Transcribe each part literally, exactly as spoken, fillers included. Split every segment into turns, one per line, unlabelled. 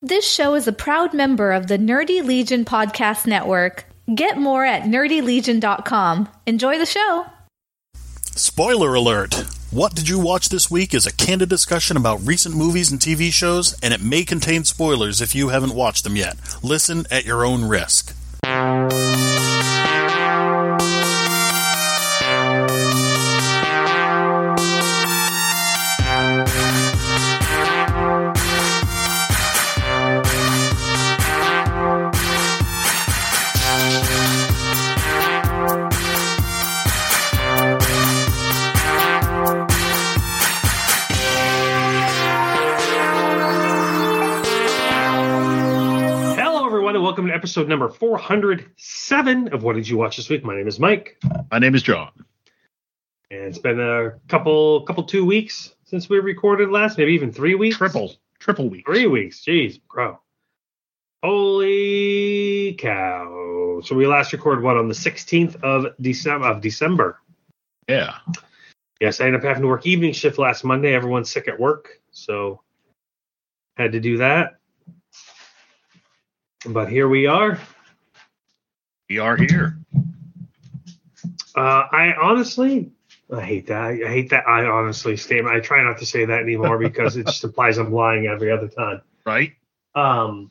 This show is a proud member of the Nerdy Legion Podcast Network. Get more at nerdy legion dot com. Enjoy the show.
Spoiler alert! What Did You Watch This Week is a candid discussion about recent movies and T V shows, and it may contain spoilers if you haven't watched them yet. Listen at your own risk.
Welcome to episode number four hundred seven of What Did You Watch This Week? My name is Mike.
My name is John.
And it's been a couple, couple two weeks since we recorded last, maybe even three weeks.
Triple, triple weeks.
Three weeks. Jeez, bro. Holy cow. So we last recorded, what, on the sixteenth of December? Of December.
Yeah.
Yes, I ended up having to work evening shift last Monday. Everyone's sick at work, so had to do that. But here we are.
We are here.
Uh, I honestly, I hate that. I hate that I honestly statement. I try not to say that anymore because it just implies I'm lying every other time.
Right.
Um,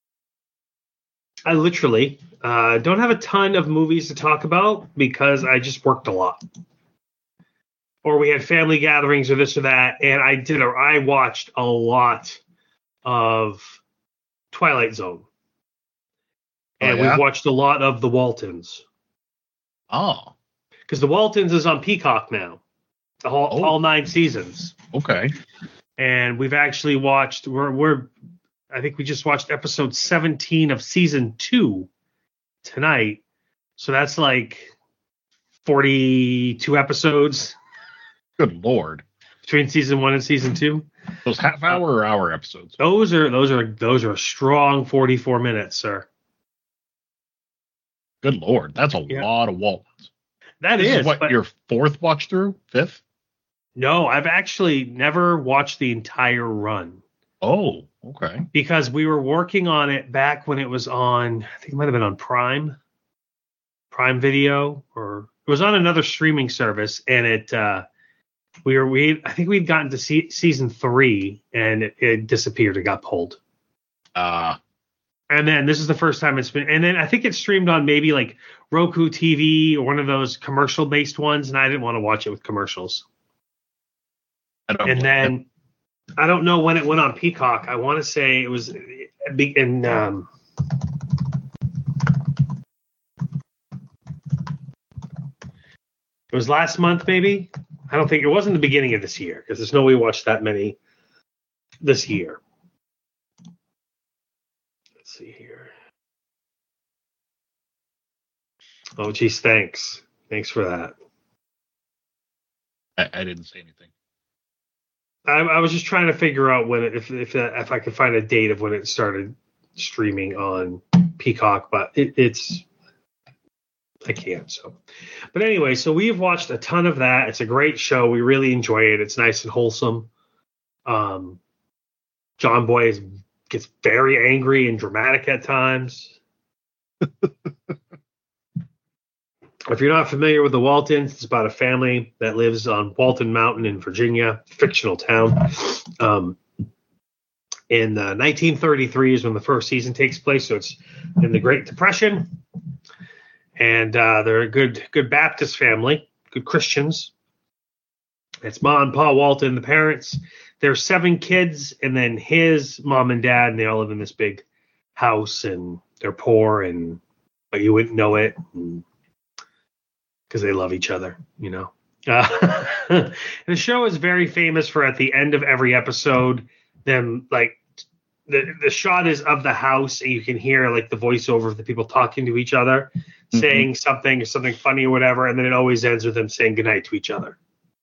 I literally uh, don't have a ton of movies to talk about because I just worked a lot. Or we had family gatherings or this or that. And I did, a, I watched a lot of Twilight Zone. And oh, yeah? We've watched a lot of The Waltons.
Oh.
Because The Waltons is on Peacock now. The whole, oh. All nine seasons.
Okay.
And we've actually watched, we're, we're, I think we just watched episode seventeen of season two tonight. So that's like forty-two episodes.
Good Lord.
Between season one and season two.
Those half hour or hour episodes?
Those are, those are, those are a strong forty-four minutes, sir.
Good Lord, that's a yeah. lot of Waltons.
That
this
is,
is what
but
your fourth watch through, fifth?
No, I've actually never watched the entire run.
Oh, okay.
Because we were working on it back when it was on. I think it might have been on Prime, Prime Video, or it was on another streaming service, and it. Uh, we were we. I think we'd gotten to see, season three, and it, it disappeared. It got pulled.
Ah. Uh.
And then this is the first time it's been, and then I think it's streamed on maybe like Roku T V or one of those commercial based ones. And I didn't want to watch it with commercials.
I don't
and then it. I don't know when it went on Peacock. I want to say it was in, um, it was last month, maybe. I don't think it wasn't the beginning of this year because there's no way we watched that many this year. See here. Oh, geez, thanks. Thanks for that.
I, I didn't say anything.
I, I was just trying to figure out when it, if if if I could find a date of when it started streaming on Peacock, but it, it's I can't. So, but anyway, so we've watched a ton of that. It's a great show. We really enjoy it. It's nice and wholesome. Um, John Boy is. Gets very angry and dramatic at times. If you're not familiar with the Waltons, it's about a family that lives on Walton Mountain in Virginia, fictional town. Um, in uh, nineteen thirty-three is when the first season takes place, so it's in the Great Depression. And uh, they're a good, good Baptist family, good Christians. It's Ma and Pa Walton, the parents. There's seven kids, and then his mom and dad, and they all live in this big house, and they're poor, and but you wouldn't know it because they love each other, you know. Uh, the show is very famous for at the end of every episode, them like the the shot is of the house, and you can hear like the voiceover of the people talking to each other, mm-hmm. saying something or something funny or whatever, and then it always ends with them saying goodnight to each other.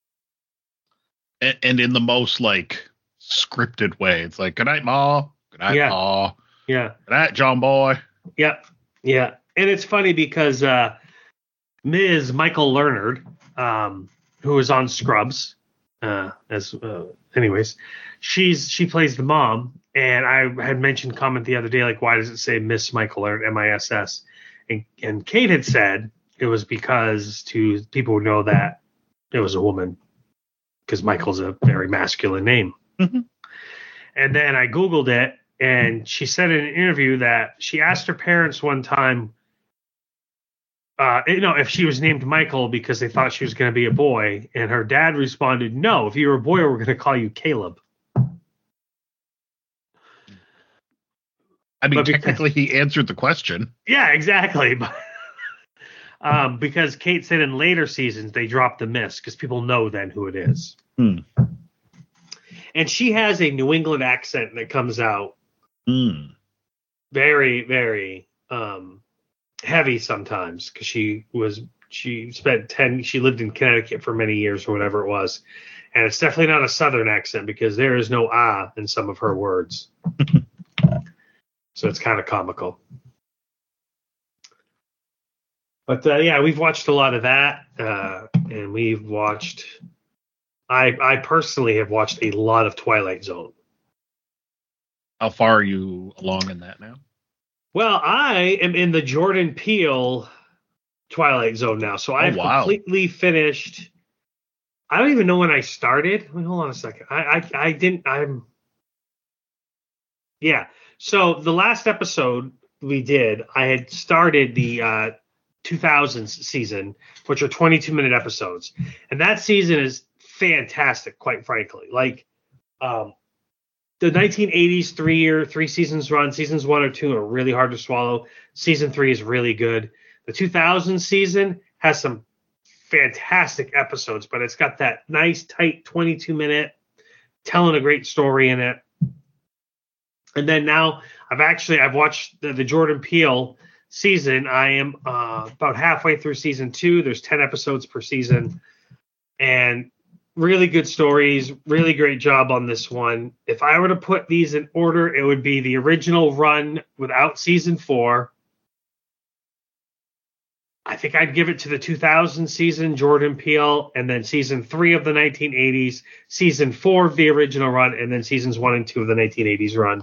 And in the most like scripted way, it's like, good night, Ma. Good night,
yeah.
Pa.
Yeah.
Good night, John Boy.
Yep. Yeah. And it's funny because uh, Miz Michael Leonard, um, who was on Scrubs, uh, as uh, anyways, she's she plays the mom, And I had mentioned comment the other day, like, why does it say Miss Michael or M I S S? And, and Kate had said it was because to people who know that it was a woman, because Michael's a very masculine name.
Mm-hmm.
And then I Googled it, and she said in an interview that she asked her parents one time, uh, you know, if she was named Michael because they thought she was going to be a boy. And her dad responded, no, if you were a boy, we're going to call you Caleb.
I mean,
But because-
technically, he answered the question.
Yeah, exactly. But, um, because Kate said in later seasons they dropped the miss because people know then who it is.
Hmm.
And she has a New England accent that comes out
Hmm.
very, very um, heavy sometimes because she was she spent ten she lived in Connecticut for many years or whatever it was, and it's definitely not a Southern accent because there is no ah in some of her words. So it's kind of comical. But uh, yeah, we've watched a lot of that, uh, and we've watched. I I personally have watched a lot of Twilight Zone.
How far are you along in that now?
Well, I am in the Jordan Peele Twilight Zone now, so I've
wow.
completely finished. I don't even know when I started. Wait, hold on a second. I I, I didn't. I'm. Yeah. So the last episode we did, I had started the uh, two thousands season, which are twenty-two minute episodes, and that season is fantastic, quite frankly. Like, um, the nineteen eighties three year, three seasons run, seasons one or two are really hard to swallow. Season three is really good. The two thousand season has some fantastic episodes, but it's got that nice, tight twenty-two minute telling a great story in it. And then now I've actually, I've watched the, the Jordan Peele season. I am uh, about halfway through season two. There's ten episodes per season. And really good stories, really great job on this one. If I were to put these in order, it would be the original run without season four. I think I'd give it to the two thousand season, Jordan Peele, and then season three of the nineteen eighties, season four of the original run, and then seasons one and two of the nineteen eighties run.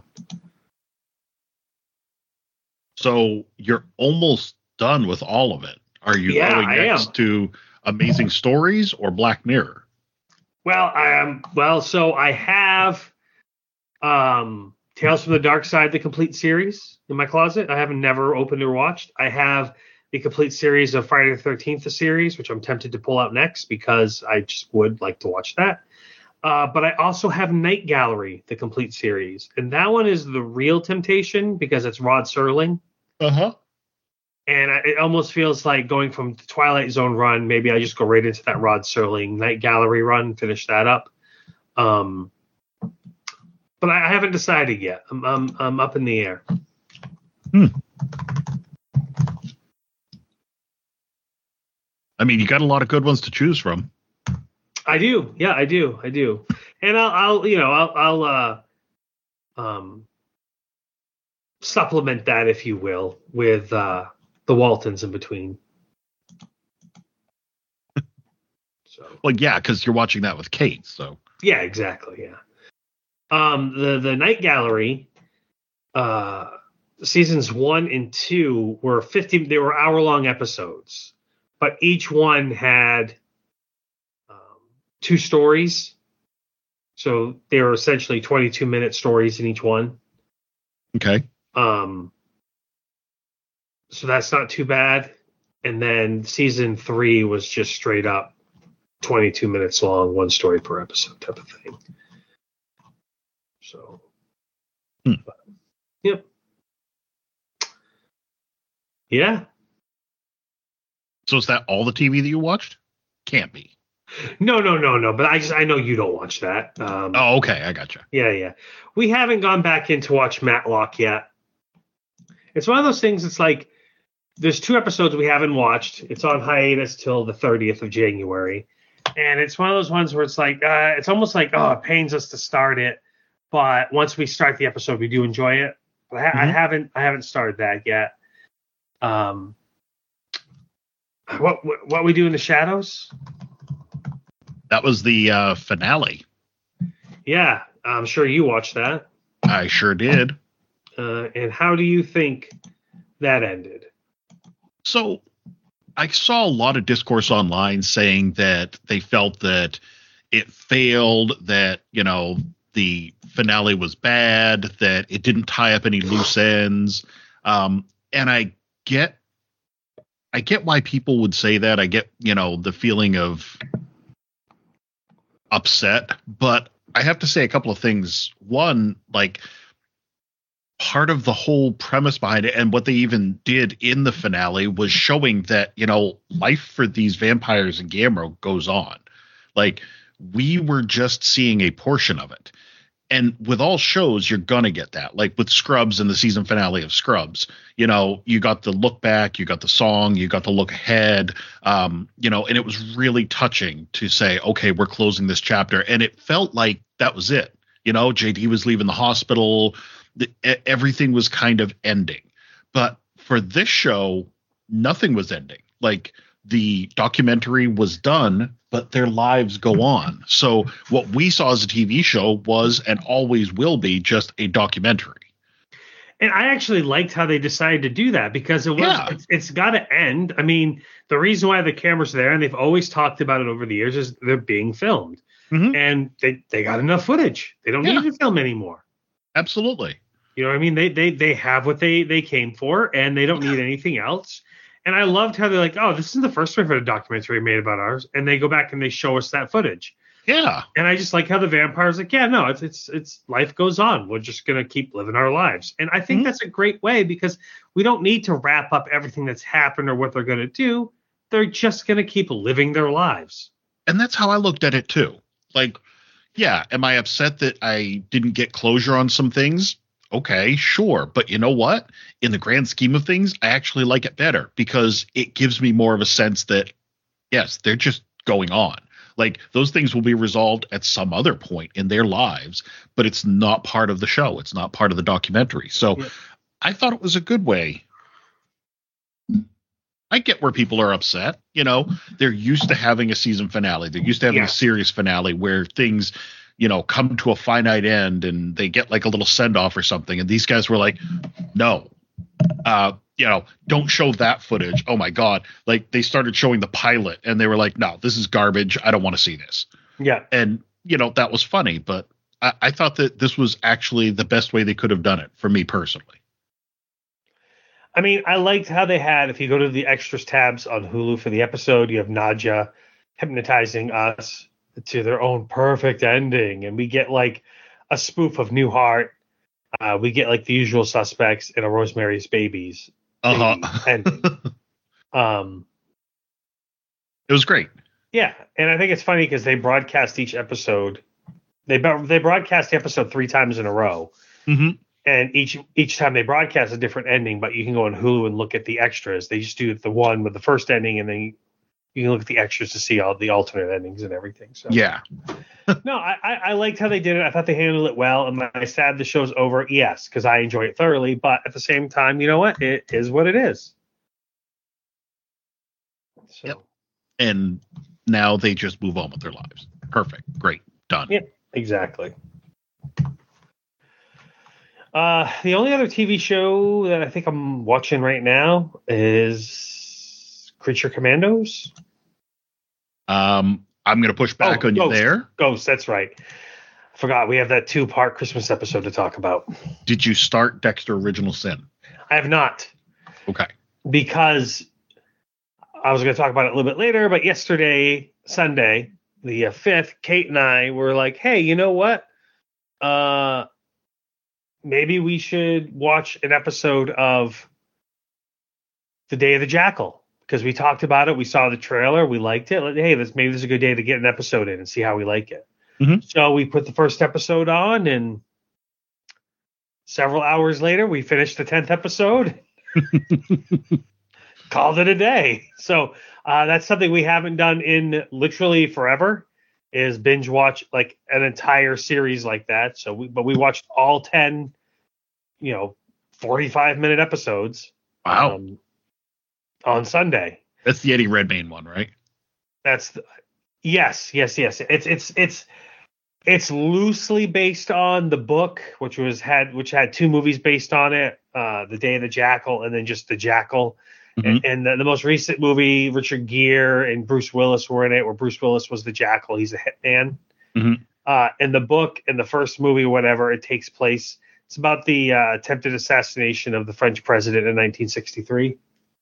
So you're almost done with all of it. Are you
Yeah,
going
I
next
am.
to Amazing Stories or Black Mirror?
Well, I am. Well, so I have um, Tales from the Dark Side, the complete series in my closet. I haven't never opened or watched. I have the complete series of Friday the thirteenth, the series, which I'm tempted to pull out next because I just would like to watch that. Uh, but I also have Night Gallery, the complete series. And that one is the real temptation because it's Rod Serling.
Uh-huh.
And I- it almost feels like going from the Twilight Zone run, maybe I just go right into that Rod Serling Night Gallery run, finish that up. Um, but I I haven't decided yet. I'm, I'm, I'm up in the air.
Hmm. I mean, you got a lot of good ones to choose from.
I do. Yeah, I do. I do. And I'll, I'll you know, I'll, I'll uh, um, supplement that, if you will, with uh, the Waltons in between. So
Well, yeah, because you're watching that with Kate, so.
yeah, exactly. Yeah. Um, the the Night Gallery, uh, seasons one and two were fifty. They were hour long episodes, but each one had um, two stories. So they were essentially twenty-two minute stories in each one.
Okay.
Um, so that's not too bad. And then season three was just straight up twenty-two minutes long, one story per episode type of thing. So,
Hmm.
but, yep. Yeah.
So is that all the T V that you watched? Can't be.
No, no, no, no. But I just, I know you don't watch that. Um,
Oh, okay. I gotcha.
Yeah, yeah. We haven't gone back in to watch Matlock yet. It's one of those things. It's like there's two episodes we haven't watched. It's on hiatus till the thirtieth of January, and it's one of those ones where it's like uh, it's almost like oh, it pains us to start it, but once we start the episode, we do enjoy it. But I, ha- I
Mhm.
haven't I haven't started that yet. Um, what what, what we do in the shadows?
That was the uh, finale.
Yeah, I'm sure you watched that.
I sure did.
Uh, and how do you think that ended?
So I saw a lot of discourse online saying that they felt that it failed, that, you know, the finale was bad, that it didn't tie up any loose ends. Um, and I get, I get why people would say that. I get, you know, the feeling of upset, but I have to say a couple of things. One, like, part of the whole premise behind it and what they even did in the finale was showing that, you know, life for these vampires in Gamera goes on. Like, we were just seeing a portion of it. And with all shows, you're going to get that. Like with Scrubs and the season finale of Scrubs, you know, you got the look back, you got the song, you got the look ahead, um, you know, and it was really touching to say, okay, we're closing this chapter. And it felt like that was it. You know, J D was leaving the hospital. The, everything was kind of ending. But for this show, nothing was ending. Like, the documentary was done, but their lives go on. So what we saw as a T V show was and always will be just a documentary.
And I actually liked how they decided to do that because it was
Yeah.
it's, it's got to end. I mean, the reason why the camera's there, and they've always talked about it over the years, is they're being filmed.
Mhm.
And they, they got enough footage. They don't
Yeah.
need to film anymore.
Absolutely.
You know what I mean? They they they have what they they came for, and they don't need anything else. And I loved how they're like, oh, this is the first time for a documentary made about ours, and they go back and they show us that footage.
Yeah.
And I just like how the vampire's like, yeah, no, it's it's it's life goes on. We're just gonna keep living our lives, and I think
Mhm.
that's a great way because we don't need to wrap up everything that's happened or what they're gonna do. They're just gonna keep living their lives.
And that's how I looked at it too. Like, yeah, am I upset that I didn't get closure on some things? Okay, sure. But you know what? In the grand scheme of things, I actually like it better because it gives me more of a sense that, yes, they're just going on. Like, those things will be resolved at some other point in their lives, but it's not part of the show. It's not part of the documentary. So
Yeah.
I thought it was a good way. I get where people are upset. You know, they're used to having a season finale. They're used to having
Yeah.
a series finale where things, you know, come to a finite end and they get like a little send off or something. And these guys were like, no, uh, you know, don't show that footage. Oh my God. Like, they started showing the pilot and they were like, no, this is garbage. I don't want to see this.
Yeah.
And, you know, that was funny, but I, I thought that this was actually the best way they could have done it for me personally.
I mean, I liked how they had, if you go to the extras tabs on Hulu for the episode, you have Nadja hypnotizing us to their own perfect ending. And we get like a spoof of Newhart. Uh, we get like the usual suspects in a Rosemary's Babies
Uh-huh.
ending. Um,
It was great.
yeah. And I think it's funny because they broadcast each episode. They, they broadcast the episode three times in a row.
Mm-hmm.
And each each time they broadcast a different ending, but you can go on Hulu and look at the extras. They just do the one with the first ending, and then you can look at the extras to see all the alternate endings and everything. So
Yeah.
no, I, I I liked how they did it. I thought they handled it well. Am I sad the show's over? Yes, because I enjoy it thoroughly. But at the same time, you know what? It is what it is. So
Yep. And now they just move on with their lives. Perfect. Great. Done.
yeah, exactly. Uh, the only other T V show that I think I'm watching right now is Creature Commandos.
Um, I'm going to push back
Oh,
on you
Ghost.
there.
Ghost, that's right. I forgot we have that two-part Christmas episode to talk about.
Did you start Dexter Original Sin?
I have not,
Okay.
because I was going to talk about it a little bit later, but yesterday, Sunday, the uh, fifth, Kate and I were like, hey, you know what? Uh, maybe we should watch an episode of The Day of the Jackal, because we talked about it. We saw the trailer. We liked it. Like, hey, this, maybe this is a good day to get an episode in and see how we like it.
Mhm.
So we put the first episode on, and several hours later, we finished the tenth episode. Called it a day. So uh, that's something we haven't done in literally forever, is binge watch like an entire series like that. So we, but we watched all ten, you know, forty-five minute episodes.
Wow.
um, on Sunday.
That's the Eddie Redmayne one, right?
That's the, yes, yes, yes. It's it's it's It's loosely based on the book, which was had which had two movies based on it, uh, The Day of the Jackal and then just The Jackal. Mm-hmm. And, and the, the most recent movie, Richard Gere and Bruce Willis were in it, where Bruce Willis was the Jackal. He's a hitman.
Mm-hmm.
Uh, in the book, in the first movie, whatever, it takes place. It's about the uh, attempted assassination of the French president in nineteen sixty-three.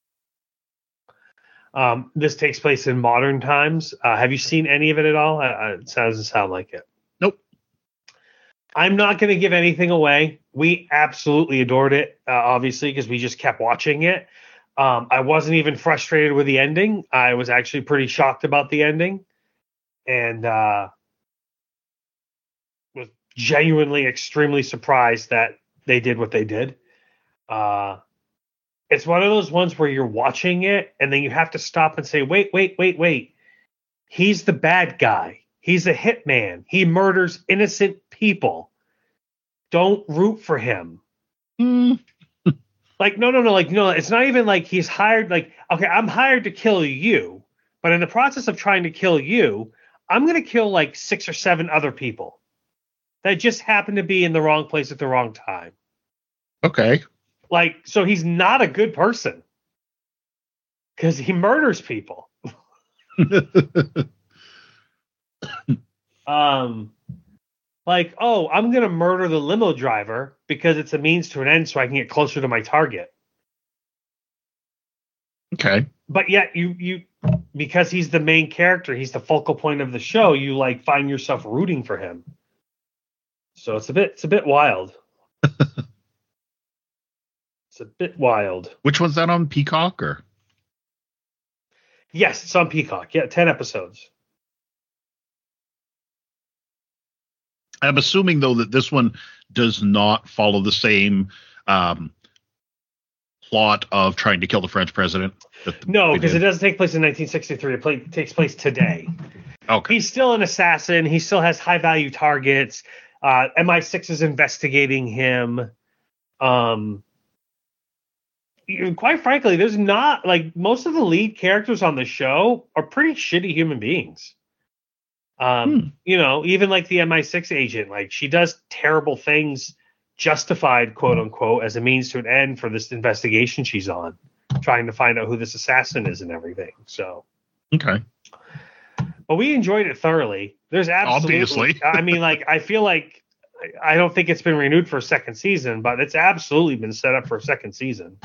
Um, this takes place in modern times. Uh, have you seen any of it at all? Uh, it doesn't sound like it.
Nope.
I'm not going to give anything away. We absolutely adored it, uh, obviously, because we just kept watching it. Um, I wasn't even frustrated with the ending. I was actually pretty shocked about the ending, and uh, was genuinely extremely surprised that they did what they did. Uh, it's one of those ones where you're watching it, and then you have to stop and say, wait, wait, wait, wait. He's the bad guy. He's a hitman. He murders innocent people. Don't root for him.
Mm.
Like, no, no, no. Like, no, it's not even like he's hired. Like, okay, I'm hired to kill you. But in the process of trying to kill you, I'm going to kill like six or seven other people that just happen to be in the wrong place at the wrong time.
Okay.
Like, so he's not a good person because he murders people. um, like, oh, I'm going to murder the limo driver because it's a means to an end so I can get closer to my target.
Okay.
But yet you, you, because he's the main character, he's the focal point of the show, you like find yourself rooting for him. So it's a bit, it's a bit wild. It's a bit wild.
Which one's that on, Peacock or?
Yes, it's on Peacock. Yeah, ten episodes.
I'm assuming, though, that this one does not follow the same um, plot of trying to kill the French president.
No, because it doesn't take place in nineteen sixty-three. It, play, it takes place today.
Okay.
He's still an assassin. He still has high-value targets. Uh, M I six is investigating him. Um, quite frankly, there's not, like, most of the lead characters on the show are pretty shitty human beings. Um, hmm. You know, even like the M I six agent, like she does terrible things justified, quote unquote, as a means to an end for this investigation she's on, trying to find out who this assassin is and everything. So,
okay.
But we enjoyed it thoroughly. There's absolutely,
obviously,
I mean, like, I feel like, I don't think it's been renewed for a second season, but it's absolutely been set up for a second season.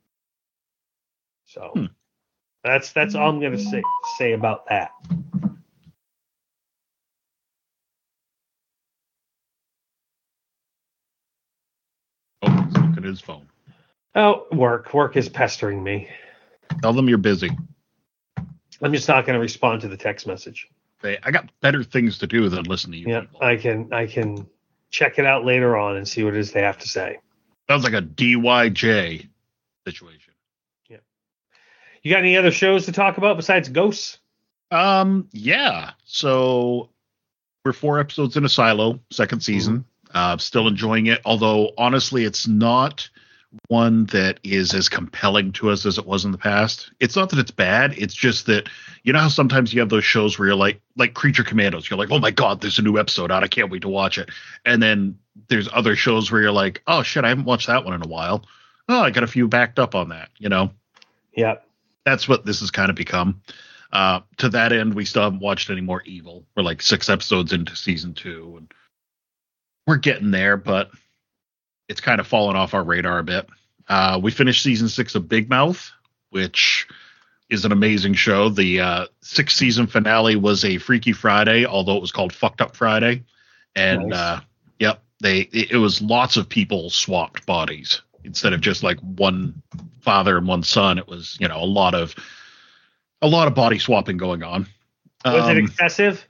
So hmm. that's, that's all I'm going to say, say about that.
Oh, he's looking at his phone.
Oh, work. Work is pestering me.
Tell them you're busy.
I'm just not going to respond to the text message.
Hey, I got better things to do than listen to you.
Yeah, people. I can I can check it out later on and see what it is they have to say.
Sounds like a D Y J situation.
Yeah. You got any other shows to talk about besides Ghosts?
Um, yeah. So we're four episodes in a Silo, second season. Mm-hmm. Uh, still enjoying it, although honestly, it's not one that is as compelling to us as it was in the past. It's not that it's bad. It's just that, you know how sometimes you have those shows where you're like, like Creature Commandos. You're like, oh my God, there's a new episode out. I can't wait to watch it. And then there's other shows where you're like, oh shit, I haven't watched that one in a while. Oh, I got a few backed up on that, you know?
Yeah.
That's what this has kind of become. Uh, to that end, we still haven't watched any more Evil. We're like six episodes into season two, and we're getting there, but it's kind of fallen off our radar a bit. Uh, we finished season six of Big Mouth, which is an amazing show. The uh, sixth season finale was a Freaky Friday, although it was called Fucked Up Friday. And, nice. uh, yep, they it, it was lots of people swapped bodies instead of just like one father and one son. It was, you know, a lot of a lot of body swapping going on.
Was
um,
it excessive?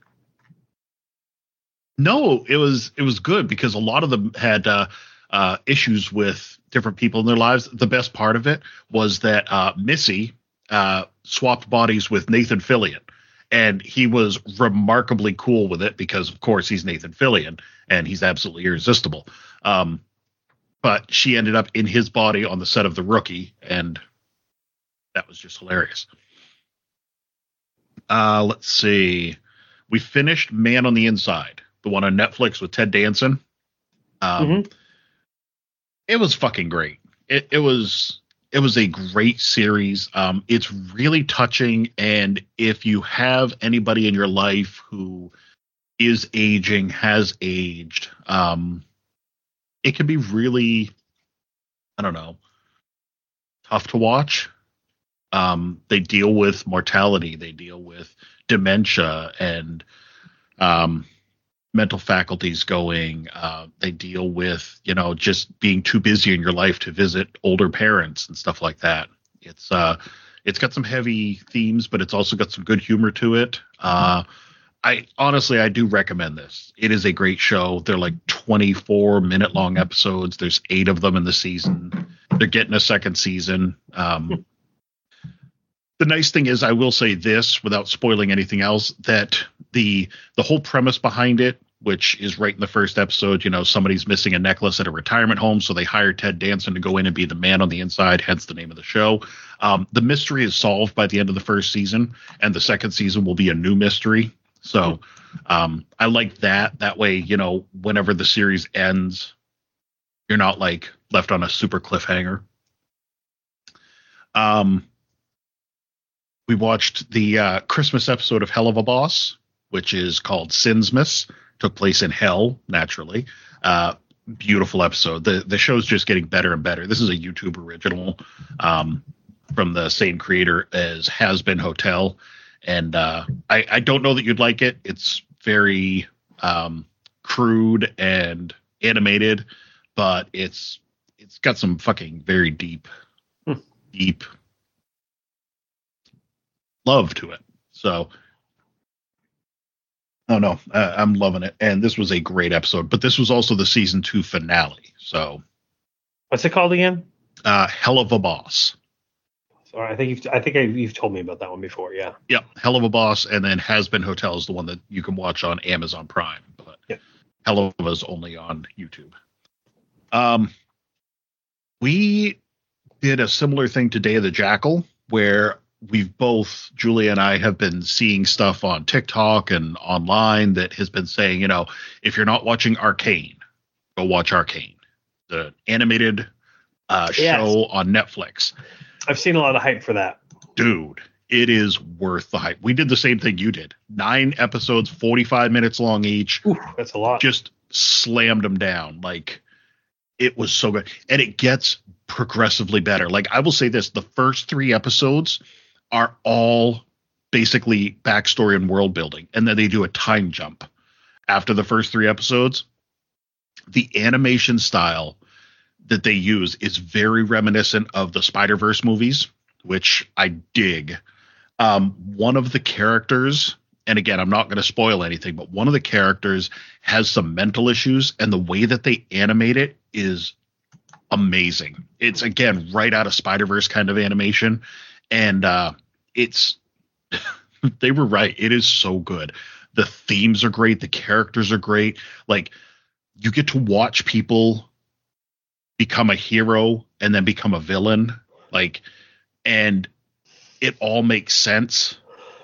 No, it was it was good because a lot of them had uh, uh, issues with different people in their lives. The best part of it was that uh, Missy uh, swapped bodies with Nathan Fillion, and he was remarkably cool with it because, of course, he's Nathan Fillion and he's absolutely irresistible. Um, but she ended up in his body on the set of The Rookie, and that was just hilarious. Uh, let's see. We finished Man on the Inside, the one on Netflix with Ted Danson. Um,
Mhm.
It was fucking great. It, it was it was a great series. Um, it's really touching, and if you have anybody in your life who is aging, has aged, um, it can be really, I don't know, tough to watch. Um, they deal with mortality, they deal with dementia and um, mental faculties going. Uh, they deal with, you know, just being too busy in your life to visit older parents and stuff like that. It's uh, it's got some heavy themes, but it's also got some good humor to it. Uh, I honestly, I do recommend this. It is a great show. They're like twenty-four minute long episodes. There's eight of them in the season. They're getting a second season. Um, the nice thing is, I will say this without spoiling anything else, that the the whole premise behind it, which is right in the first episode, you know, somebody's missing a necklace at a retirement home, so they hire Ted Danson to go in and be the man on the inside, hence the name of the show. Um, the mystery is solved by the end of the first season, and the second season will be a new mystery. So um, I like that. That way, you know, whenever the series ends, you're not like left on a super cliffhanger. Um, we watched the uh, Christmas episode of Hell of a Boss, which is called Sinsmas. Took place in hell, naturally. Uh, beautiful episode. The the show's just getting better and better. This is a YouTube original um, from the same creator as Has Been Hotel. And uh, I, I don't know that you'd like it. It's very um, crude and animated, but it's it's got some fucking very deep, hmm. deep love to it. So, oh no, uh, I'm loving it. And this was a great episode, but this was also the season two finale. So,
what's it called again?
Uh, Hell of a Boss.
Sorry, I think you've I think I, you've told me about that one before. Yeah.
Yeah, Hell of a Boss, and then Has Been Hotel is the one that you can watch on Amazon Prime, but
yep.
Hell of a is only on YouTube. Um, we did a similar thing to Day of the Jackal, where we've both, Julia and I, have been seeing stuff on TikTok and online that has been saying, you know, if you're not watching Arcane, go watch Arcane, the animated uh, show yes. on Netflix.
I've seen a lot of hype for that.
Dude, it is worth the hype. We did the same thing you did. Nine episodes, forty-five minutes long each.
Ooh, that's a lot.
Just slammed them down. Like, it was so good. And it gets progressively better. Like, I will say this, the first three episodes are all basically backstory and world building. And then they do a time jump after the first three episodes. The animation style that they use is very reminiscent of the Spider-Verse movies, which I dig. Um, one of the characters, and again, I'm not going to spoil anything, but one of the characters has some mental issues, and the way that they animate it is amazing. It's, again, right out of Spider-Verse kind of animation. And uh, it's, they were right. It is so good. The themes are great. The characters are great. Like, you get to watch people become a hero and then become a villain. Like, and it all makes sense.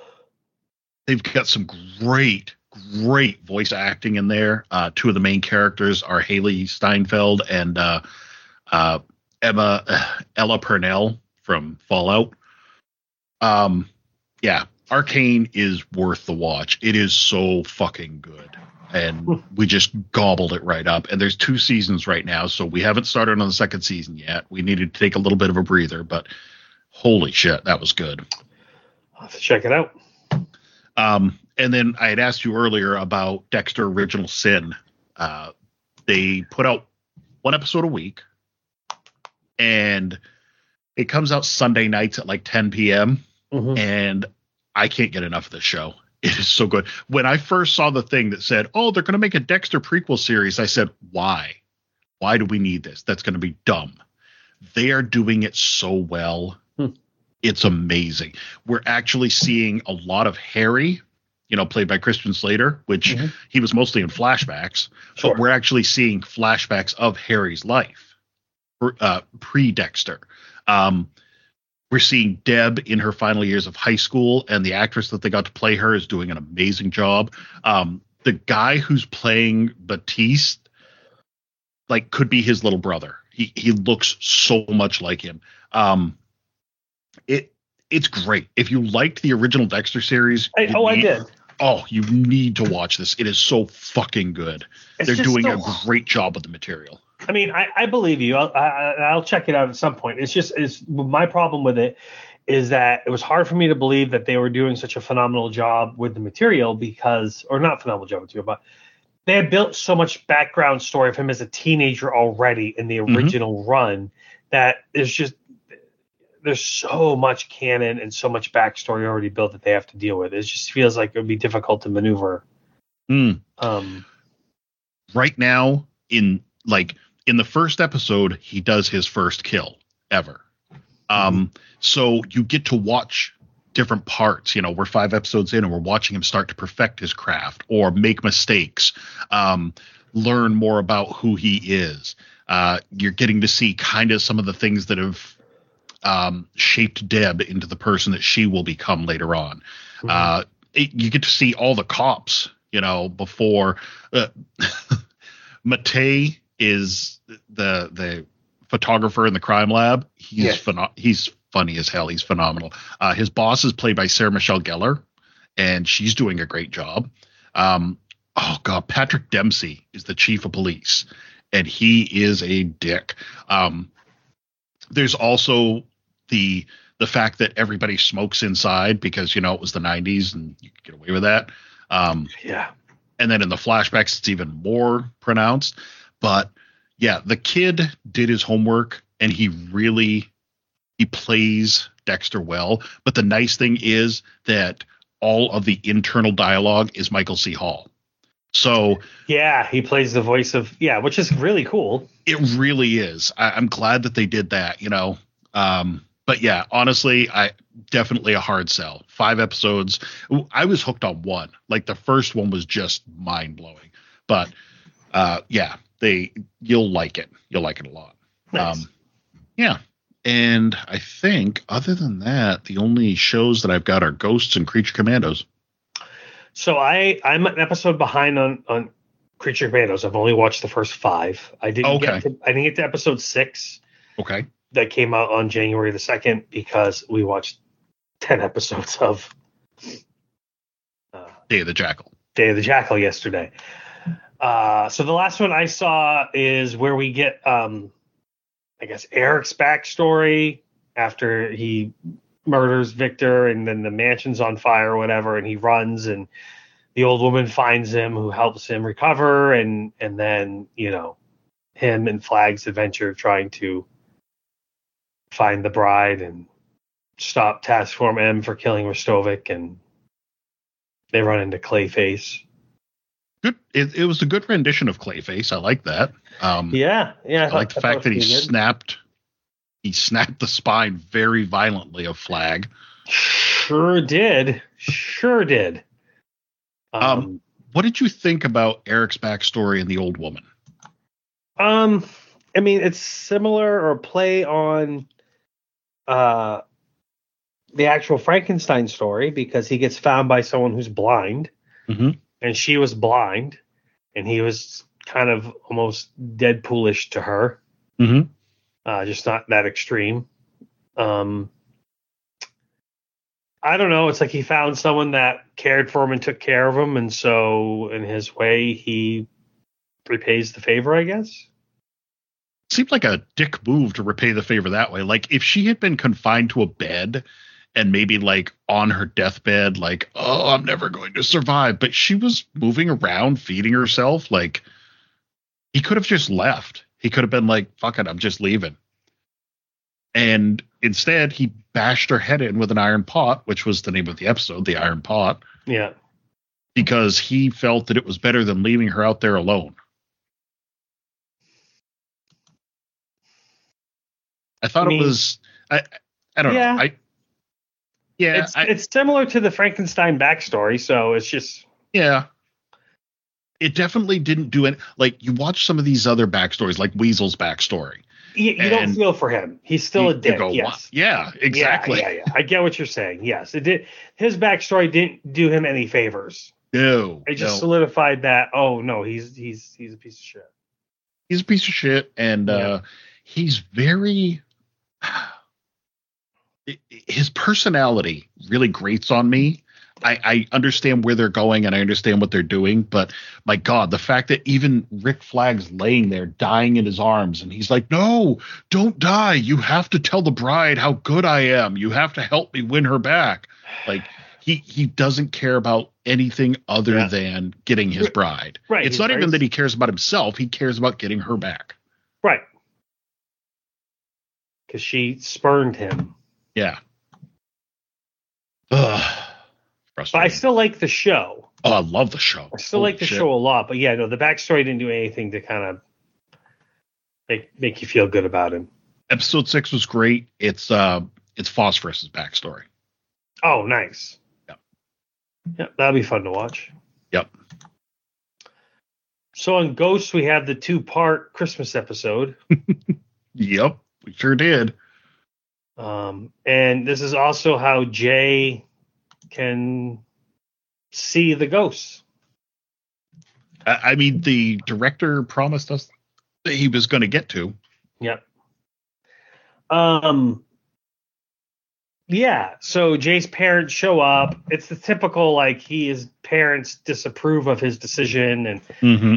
They've got some great, great voice acting in there. Uh, two of the main characters are Haley Steinfeld and uh, uh, Emma uh, Ella Purnell from Fallout. Um, yeah, Arcane is worth the watch. It is so fucking good. And we just gobbled it right up. And there's two seasons right now, so we haven't started on the second season yet. We needed to take a little bit of a breather, but holy shit, that was good.
I'll have to check it out.
Um, and then I had asked you earlier about Dexter Original Sin. Uh, they put out one episode a week, and it comes out Sunday nights at like ten p.m. Mm-hmm. And I can't get enough of this show. It is so good. When I first saw the thing that said, oh, they're going to make a Dexter prequel series, I said, why? Why do we need this? That's going to be dumb. They are doing it so well. Hmm. It's amazing. We're actually seeing a lot of Harry, you know, played by Christian Slater, which mm-hmm. he was mostly in flashbacks. Sure. But we're actually seeing flashbacks of Harry's life, uh, pre-Dexter. Um, We're seeing Deb in her final years of high school, and the actress that they got to play her is doing an amazing job. Um, the guy who's playing Batiste, like, could be his little brother. He he looks so much like him. Um, it it's great. If you liked the original Dexter series,
I, oh,
need,
I did.
Oh, you need to watch this. It is so fucking good.
It's
They're doing
so,
a great job with the material.
I mean, I, I believe you. I'll, I, I'll check it out at some point. It's just is my problem with it is that it was hard for me to believe that they were doing such a phenomenal job with the material because, or not phenomenal job with material, but they had built so much background story of him as a teenager already in the original mm-hmm. run that there's just there's so much canon and so much backstory already built that they have to deal with. It just feels like it would be difficult to maneuver.
Mm.
Um,
right now, in like in the first episode, he does his first kill ever. Um, mm-hmm. So you get to watch different parts. You know, we're five episodes in and we're watching him start to perfect his craft or make mistakes, um, learn more about who he is. Uh, you're getting to see kind of some of the things that have um, shaped Deb into the person that she will become later on. Mm-hmm. Uh, it, you get to see all the cops, you know, before uh, Matei is the, the photographer in the crime lab. He's
yes.
pheno- he's funny as hell. He's phenomenal. Uh, his boss is played by Sarah Michelle Gellar, and she's doing a great job. Um, oh God, Patrick Dempsey is the chief of police, and he is a dick. Um, there's also the the fact that everybody smokes inside because, you know, it was the nineties and you could get away with that. Um,
yeah.
And then in the flashbacks, it's even more pronounced. But yeah, the kid did his homework and he really he plays Dexter well. But the nice thing is that all of the internal dialogue is Michael C. Hall. So
yeah, he plays the voice of yeah, which is really cool.
It really is. I, I'm glad that they did that, you know. Um, but yeah, honestly, I definitely a hard sell. Five episodes. I was hooked on one. Like the first one was just mind blowing. But uh, yeah, they you'll like it. You'll like it a lot.
Nice.
Um, yeah. And I think other than that, the only shows that I've got are Ghosts and Creature Commandos.
So I, I'm an episode behind on, on Creature Commandos. I've only watched the first five. I didn't
okay.
get to, I didn't get to episode six.
Okay.
That came out on January the second because we watched ten episodes of
uh, Day of the Jackal.
Day of the Jackal yesterday. Uh, so the last one I saw is where we get, um, I guess, Eric's backstory after he murders Victor and then the mansion's on fire or whatever, and he runs and the old woman finds him who helps him recover, and and then, you know, him and Flag's adventure trying to find the bride and stop Task Force M for killing Restovic, and they run into Clayface.
Good. It, it was a good rendition of Clayface. I like that. Um,
yeah, yeah. I,
I like the fact that he snapped. He snapped the spine very violently of Flag.
Sure did. Sure did. Um,
um, what did you think about Eric's backstory and the old woman?
Um, I mean, it's similar or a play on uh, the actual Frankenstein story because he gets found by someone who's blind,
mm-hmm.
and she was blind, and he was kind of almost Deadpoolish to her.
Mm-hmm.
Uh, just not that extreme. Um, I don't know. It's like he found someone that cared for him and took care of him. And so in his way, he repays the favor, I guess.
Seemed like a dick move to repay the favor that way. Like if she had been confined to a bed and maybe like on her deathbed, like, oh, I'm never going to survive. But she was moving around, feeding herself. Like he could have just left. He could have been like, fuck it, I'm just leaving. And instead, he bashed her head in with an iron pot, which was the name of the episode, the iron pot.
Yeah.
Because he felt that it was better than leaving her out there alone. I thought I mean, it was, I, I don't
yeah.
know. I, yeah.
It's,
I,
it's similar to the Frankenstein backstory, so it's just.
Yeah. It definitely didn't do it. Like you watch some of these other backstories, like Weasel's backstory.
You, you don't feel for him. He's still
you,
a dick.
Go,
yes.
Yeah, exactly.
Yeah, yeah, yeah. I get what you're saying. Yes, it did. His backstory didn't do him any favors.
No,
It just
no.
solidified that. Oh no, he's he's he's a piece of shit.
He's a piece of shit, and
Yeah.
uh, he's very. His personality really grates on me. I, I understand where they're going and I understand what they're doing, but my God, the fact that even Rick Flag's laying there dying in his arms and he's like, no, don't die. You have to tell the bride how good I am. You have to help me win her back. Like he, he doesn't care about anything other
Yeah.
than getting his bride.
Right.
It's
he's
not
very-
even that he cares about himself. He cares about getting her back.
Right. Because she spurned him.
Yeah. Ugh.
But I
Frustrating.
still like the show.
Oh, I love the show.
I still
Holy
like the
shit.
show a lot. But yeah, no, the backstory didn't do anything to kind of make make you feel good about him.
Episode six was great. It's uh, it's Phosphorus's backstory.
Oh, nice.
Yep.
Yeah, that'll be fun to watch.
Yep.
So on Ghosts, we have the two-part Christmas episode.
Yep. We sure did.
Um, and this is also how Jay can see the ghosts.
I, I mean, the director promised us that he was going to get to.
Yep. Um. Yeah. So Jay's parents show up. It's the typical, like, he his parents disapprove of his decision, and
Mm-hmm.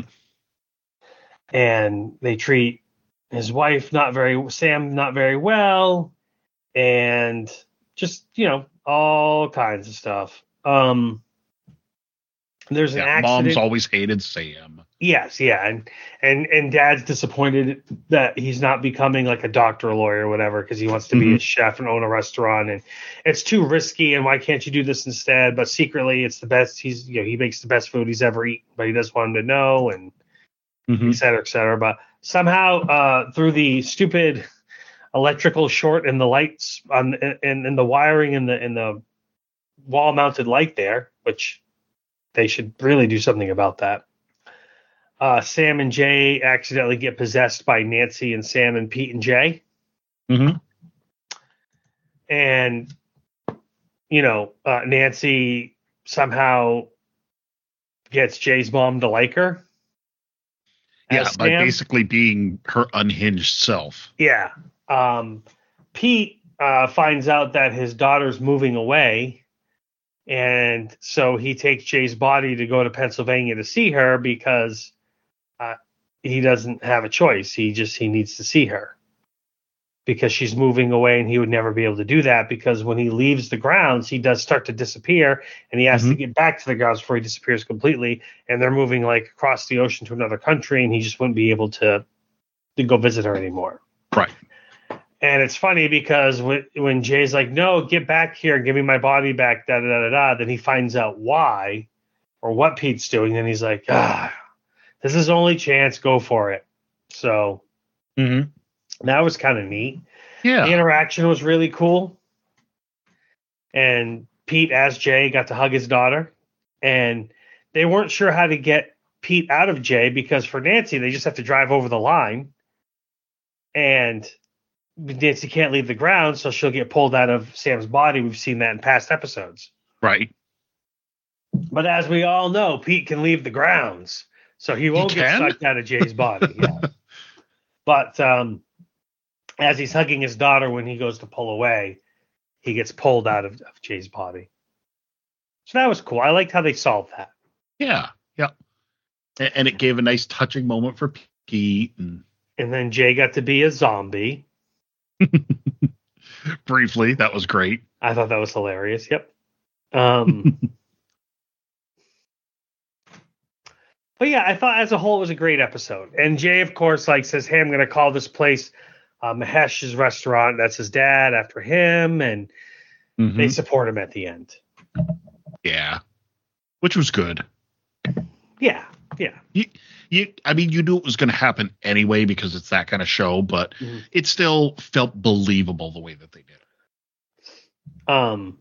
and they treat his wife not very Sam not very well, and just, you know, all kinds of stuff. Um. There's an
Yeah,
accident.
mom's always hated Sam.
Yes, yeah, and and and Dad's disappointed that he's not becoming like a doctor or lawyer or whatever because he wants to be
Mhm.
a chef and own a restaurant, and it's too risky. And why can't you do this instead? But secretly, it's the best. He's you know he makes the best food he's ever eaten, but he doesn't want him to know, and
Mhm.
et cetera, et cetera. But somehow, uh, through the stupid electrical short in the lights on and in the wiring in the in the wall mounted light there, which they should really do something about that. Uh, Sam and Jay accidentally get possessed by Nancy and Sam and Pete and Jay.
Mhm.
And, you know, uh, Nancy somehow gets Jay's mom to like her.
Yeah,
as
by
Sam.
basically being her unhinged self.
Yeah. Um, Pete uh, finds out that his daughter's moving away. And so he takes Jay's body to go to Pennsylvania to see her because uh, he doesn't have a choice. He just he needs to see her because she's moving away, and he would never be able to do that because when he leaves the grounds, he does start to disappear, and he has to
Mhm.
get back to the grounds before he disappears completely. And they're moving like across the ocean to another country, and he just wouldn't be able to to go visit her anymore.
Right.
And it's funny because when, when Jay's like, no, get back here and give me my body back, da da da da da, then he finds out why or what Pete's doing. And he's like, ah, this is his only chance. Go for it. So
Mm-hmm.
that was kind of neat.
Yeah.
The interaction was really cool. And Pete, as Jay, got to hug his daughter. And they weren't sure how to get Pete out of Jay because for Nancy, they just have to drive over the line. And Nancy can't leave the ground, so she'll get pulled out of Sam's body. We've seen that in past episodes.
Right.
But as we all know, Pete can leave the grounds, so he won't get
can?
sucked out of Jay's body. Yeah. But um, as he's hugging his daughter when he goes to pull away, he gets pulled out of, of Jay's body. So that was cool. I liked how they solved that.
Yeah. Yeah. A- And it gave a nice touching moment for Pete. And
And then Jay got to be a zombie.
briefly, that was great.
I thought that was hilarious. Yep. Um, but yeah, I thought as a whole it was a great episode. And Jay, of course, like says, "Hey, I'm going to call this place uh, Mahesh's restaurant." That's his dad after him, and
Mhm.
they support him at the end.
Yeah. Which was good.
Yeah, yeah,
You, you, I mean, you knew it was going to happen anyway because it's that kind of show, but
Mhm.
it still felt believable the way that they did it.
um,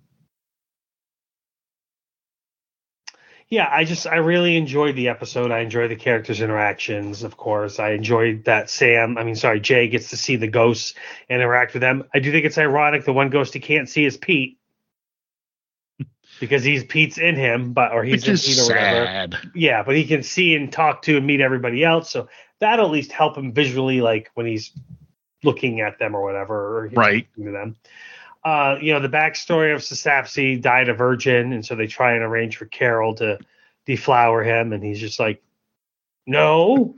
yeah. I just I really enjoyed the episode. I enjoyed the characters' interactions. Of course, I enjoyed that Sam. I mean, sorry, Jay gets to see the ghosts and interact with them. I do think it's ironic the one ghost he can't see is Pete. because he's Pete's in him, but or he's
Which
in
is
Pete or whatever.
sad.
Yeah, but he can see and talk to and meet everybody else, so that'll at least help him visually, like when he's looking at them or whatever, or
Right.
to them. Uh, you know, the backstory of Sasapsi died a virgin, and so they try and arrange for Carol to deflower him, and he's just like, no.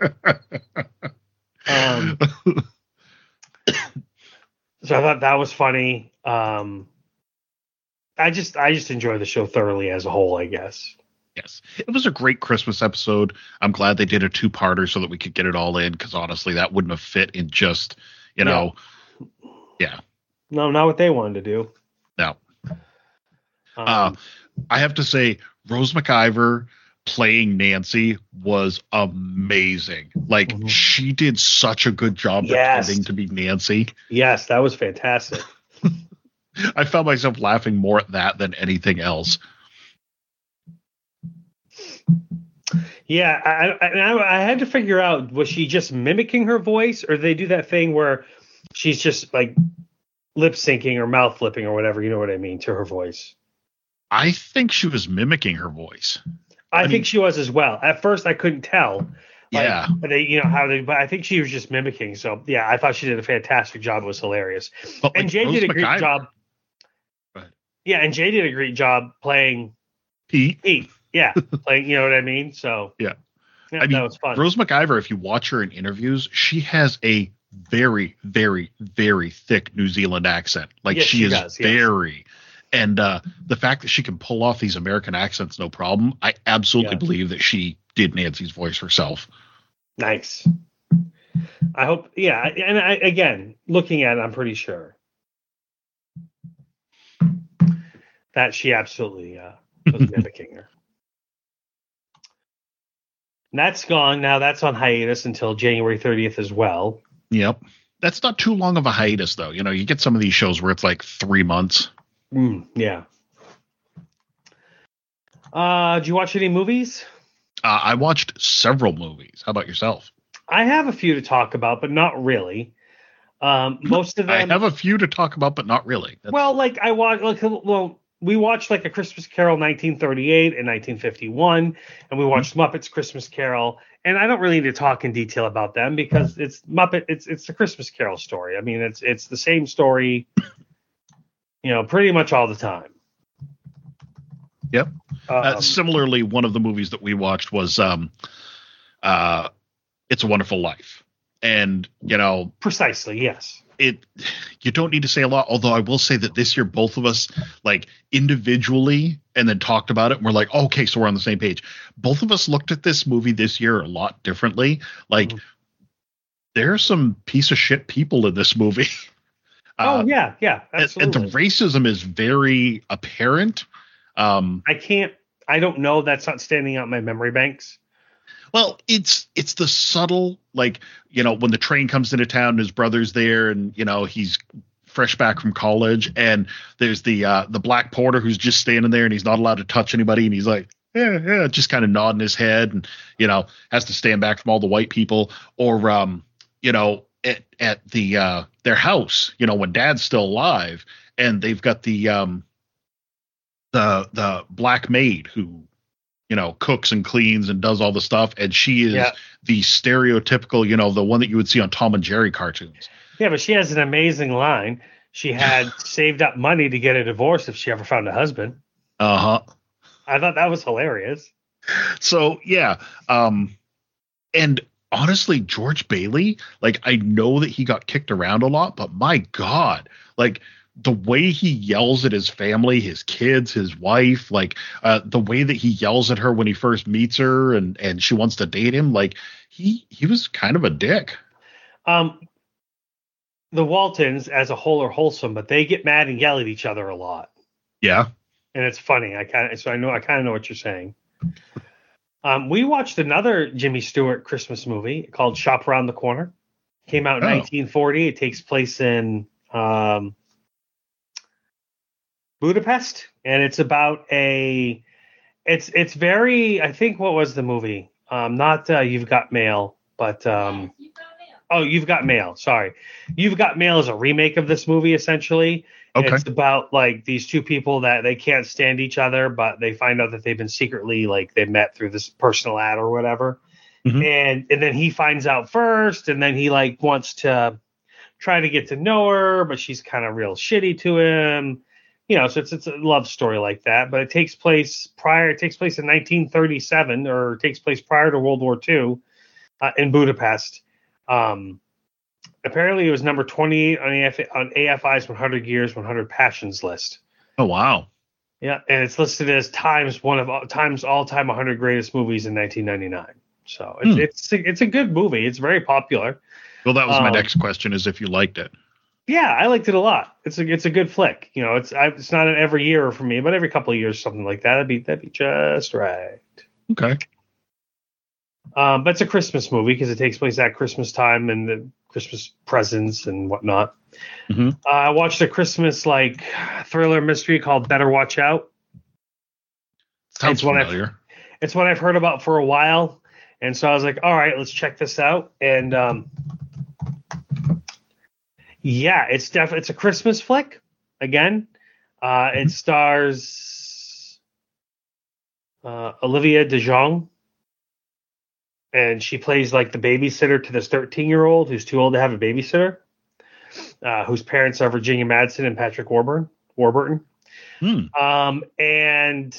um, so I thought that was funny. Um, I just, I just enjoy the show thoroughly as a whole, I guess.
Yes, it was a great Christmas episode. I'm glad they did a two-parter so that we could get it all in, because honestly, that wouldn't have fit in just, you know, yeah.
No, not what they wanted to do.
No.
Um,
Uh, I have to say, Rose McIver playing Nancy was amazing. Like,
Mhm.
she did such a good job
Yes.
pretending to be Nancy.
yes, that was fantastic.
I found myself laughing more at that than anything else.
Yeah, I, I, I had to figure out, was she just mimicking her voice, or they do that thing where she's just like lip syncing or mouth flipping or whatever, you know what I mean, to her voice.
I think she was mimicking her voice.
I,
I
think
mean-
she was as well. At first, I couldn't tell. Like,
Yeah.
but they, you know how they, but I think she was just mimicking. So yeah, I thought she did a fantastic job. It was hilarious,
But
and
like,
Jay
Rose
did a great
McIver-
job.
Go ahead.
Yeah, and Jay did a great job playing
Pete.
Pete. Yeah, playing. You know what I mean? So
Yeah.
yeah,
I mean,
that was fun.
Rose McIver, if you watch her in interviews, she has a very, very, very thick New Zealand accent. Like
Yes,
she,
she
is
does, yes.
very, and uh, the fact that she can pull off these American accents, no problem. I absolutely
Yeah.
believe that she did Nancy's voice herself.
Nice. I hope. Yeah, and I, again, looking at it, I'm pretty sure that she absolutely uh, was mimicking her. And that's gone now. That's on hiatus until January thirtieth as well.
Yep. That's not too long of a hiatus, though. You know, you get some of these shows where it's like three months.
Mm, yeah. Uh, did you watch any movies?
Uh, I watched several movies. How about yourself?
I have a few to talk about, but not really. Um, most of them.
I have a few to talk about, but not really. That's,
Well, like I watched, like well, we watched like A Christmas Carol nineteen thirty-eight and nineteen fifty-one, and we watched Muppets Christmas Carol. And I don't really need to talk in detail about them because it's Muppet, it's it's the Christmas Carol story. I mean, it's it's the same story, you know, pretty much all the time.
Yep.
Um,
Uh, similarly, one of the movies that we watched was um, uh, It's a Wonderful Life. And, you know,
precisely, yes.
it you don't need to say a lot, although I will say that this year both of us like individually and then talked about it and we're like, oh, okay, so we're on the same page. Both of us looked at this movie this year a lot differently. Like
Mhm.
there are some piece of shit people in this movie.
Oh
Uh,
yeah, yeah,
and,
absolutely.
and the racism is very apparent. Um,
I can't. I don't know. That's not standing out in my memory banks.
Well, it's it's the subtle, like, you know, when the train comes into town and his brother's there and, you know, he's fresh back from college and there's the uh, the black porter who's just standing there and he's not allowed to touch anybody. And he's like, yeah, yeah, just kind of nodding his head and, you know, has to stand back from all the white people. Or, um, you know, at, at the uh, their house, you know, when dad's still alive and they've got the um, the the black maid who, you know, cooks and cleans and does all the stuff. And she is
Yeah.
the stereotypical, you know, the one that you would see on Tom and Jerry cartoons.
Yeah, but she has an amazing line. She had saved up money to get a divorce if she ever found a husband.
Uh huh.
I thought that was hilarious.
So, yeah. Um, and honestly, George Bailey, like, I know that he got kicked around a lot, but my God, like, the way he yells at his family, his kids, his wife, like uh, the way that he yells at her when he first meets her and, and she wants to date him, like he he was kind of a dick.
Um, the Waltons as a whole are wholesome, but they get mad and yell at each other a lot,
Yeah.
and it's funny. I kind of so I know I kind of know what you're saying. Um, we watched another Jimmy Stewart Christmas movie called Shop Around the Corner. Came out in
Oh.
nineteen forty. It takes place in um, Budapest, and it's about a. It's it's very. I think what was the movie? Um, not uh, You've Got Mail, but um, Oh, You've Got Mail. Sorry. You've Got Mail is a remake of this movie, essentially.
Okay.
It's about like these two people that they can't stand each other, but they find out that they've been secretly like they met through this personal ad or whatever. Mm-hmm. And and then he finds out first, and then he like wants to try to get to know her, but she's kind of real shitty to him. You know, so it's it's a love story like that, but it takes place prior. It takes place in nineteen thirty-seven, or it takes place prior to World War Two, uh, in Budapest. Um, apparently, it was number twenty-eight on, A F, on A F I's one hundred Years, one hundred Passions list.
Oh wow!
Yeah, and it's listed as Times one of all, Times all-time one hundred greatest movies in nineteen ninety-nine. So it's hmm. it's a, it's a good movie. It's very popular.
Well, that was my
um,
next question: is if you liked it.
Yeah, I liked it a lot. It's a it's a good flick. You know, it's I, it's not an every year for me, but every couple of years, something like that. That'd be that'd be just right.
Okay.
Um, but it's a Christmas movie because it takes place at Christmas time and the Christmas presents and whatnot. Mm-hmm. Uh, I watched a Christmas like thriller mystery called Better Watch Out.
Sounds
it's what
familiar.
I've, it's what I've heard about for a while, and so I was like, all right, let's check this out. And um, yeah, it's definitely it's a Christmas flick. Again, uh, it stars uh, Olivia de Jong. And she plays like the babysitter to this thirteen-year-old who's too old to have a babysitter, uh, whose parents are Virginia Madsen and Patrick Warburton. Warburton. Hmm. Um, and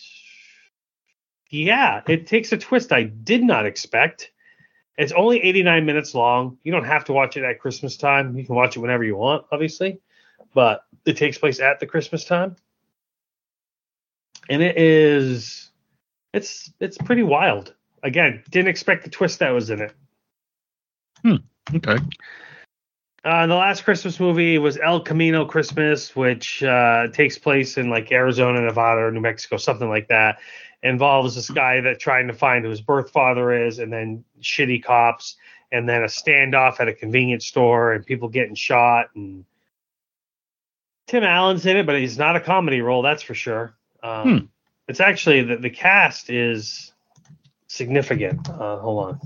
yeah, it takes a twist I did not expect. It's only eighty-nine minutes long. You don't have to watch it at Christmas time. You can watch it whenever you want, obviously. But it takes place at the Christmas time. And it is, it's it's pretty wild. Again, didn't expect the twist that was in it.
Hmm. Okay.
Uh, the last Christmas movie was El Camino Christmas, which uh, takes place in like Arizona, Nevada, or New Mexico, something like that. It involves this guy that trying to find who his birth father is, and then shitty cops, and then a standoff at a convenience store, and people getting shot. And Tim Allen's in it, but he's not a comedy role, that's for sure. Um, hmm. It's actually the the cast is significant. Uh, hold on.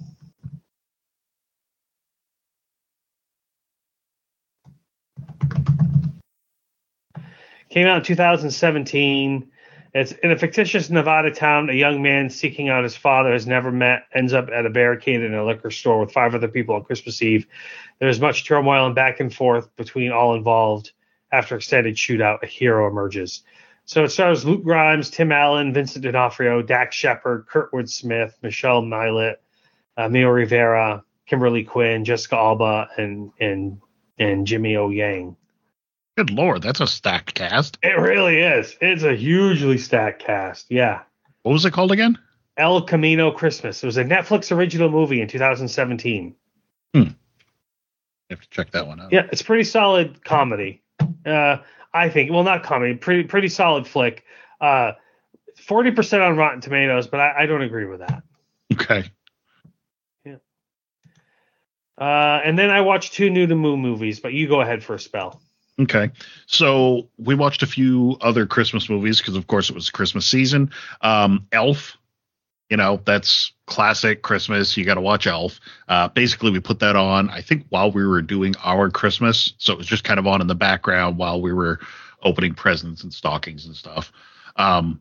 Came out in two thousand seventeen. It's in a fictitious Nevada town. A young man seeking out his father has never met ends up at a barricade in a liquor store with five other people on Christmas Eve. There's much turmoil and back and forth between all involved. After extended shootout, a hero emerges. So it stars Luke Grimes, Tim Allen, Vincent D'Onofrio, Dax Shepard, Kurtwood Smith, Michelle Milet, uh, Mio Rivera, Kimberly Quinn, Jessica Alba, and and and Jimmy O. Yang.
Good Lord, that's a stacked cast.
It really is. It's a hugely stacked cast. Yeah.
What was it called again?
El Camino Christmas. It was a Netflix original movie in two thousand seventeen.
Hmm. You have to check that one out.
Yeah, it's pretty solid comedy. Uh, I think, well, not comedy, pretty pretty solid flick. Uh, forty percent on Rotten Tomatoes, but I, I don't agree with that.
Okay.
Yeah. Uh, and then I watched two New to Moo movies, but you go ahead for a spell.
Okay. So we watched a few other Christmas movies because, of course, it was Christmas season. Um, Elf, you know, that's classic Christmas. You got to watch Elf. Uh, basically, we put that on, I think, while we were doing our Christmas. So it was just kind of on in the background while we were opening presents and stockings and stuff. Um,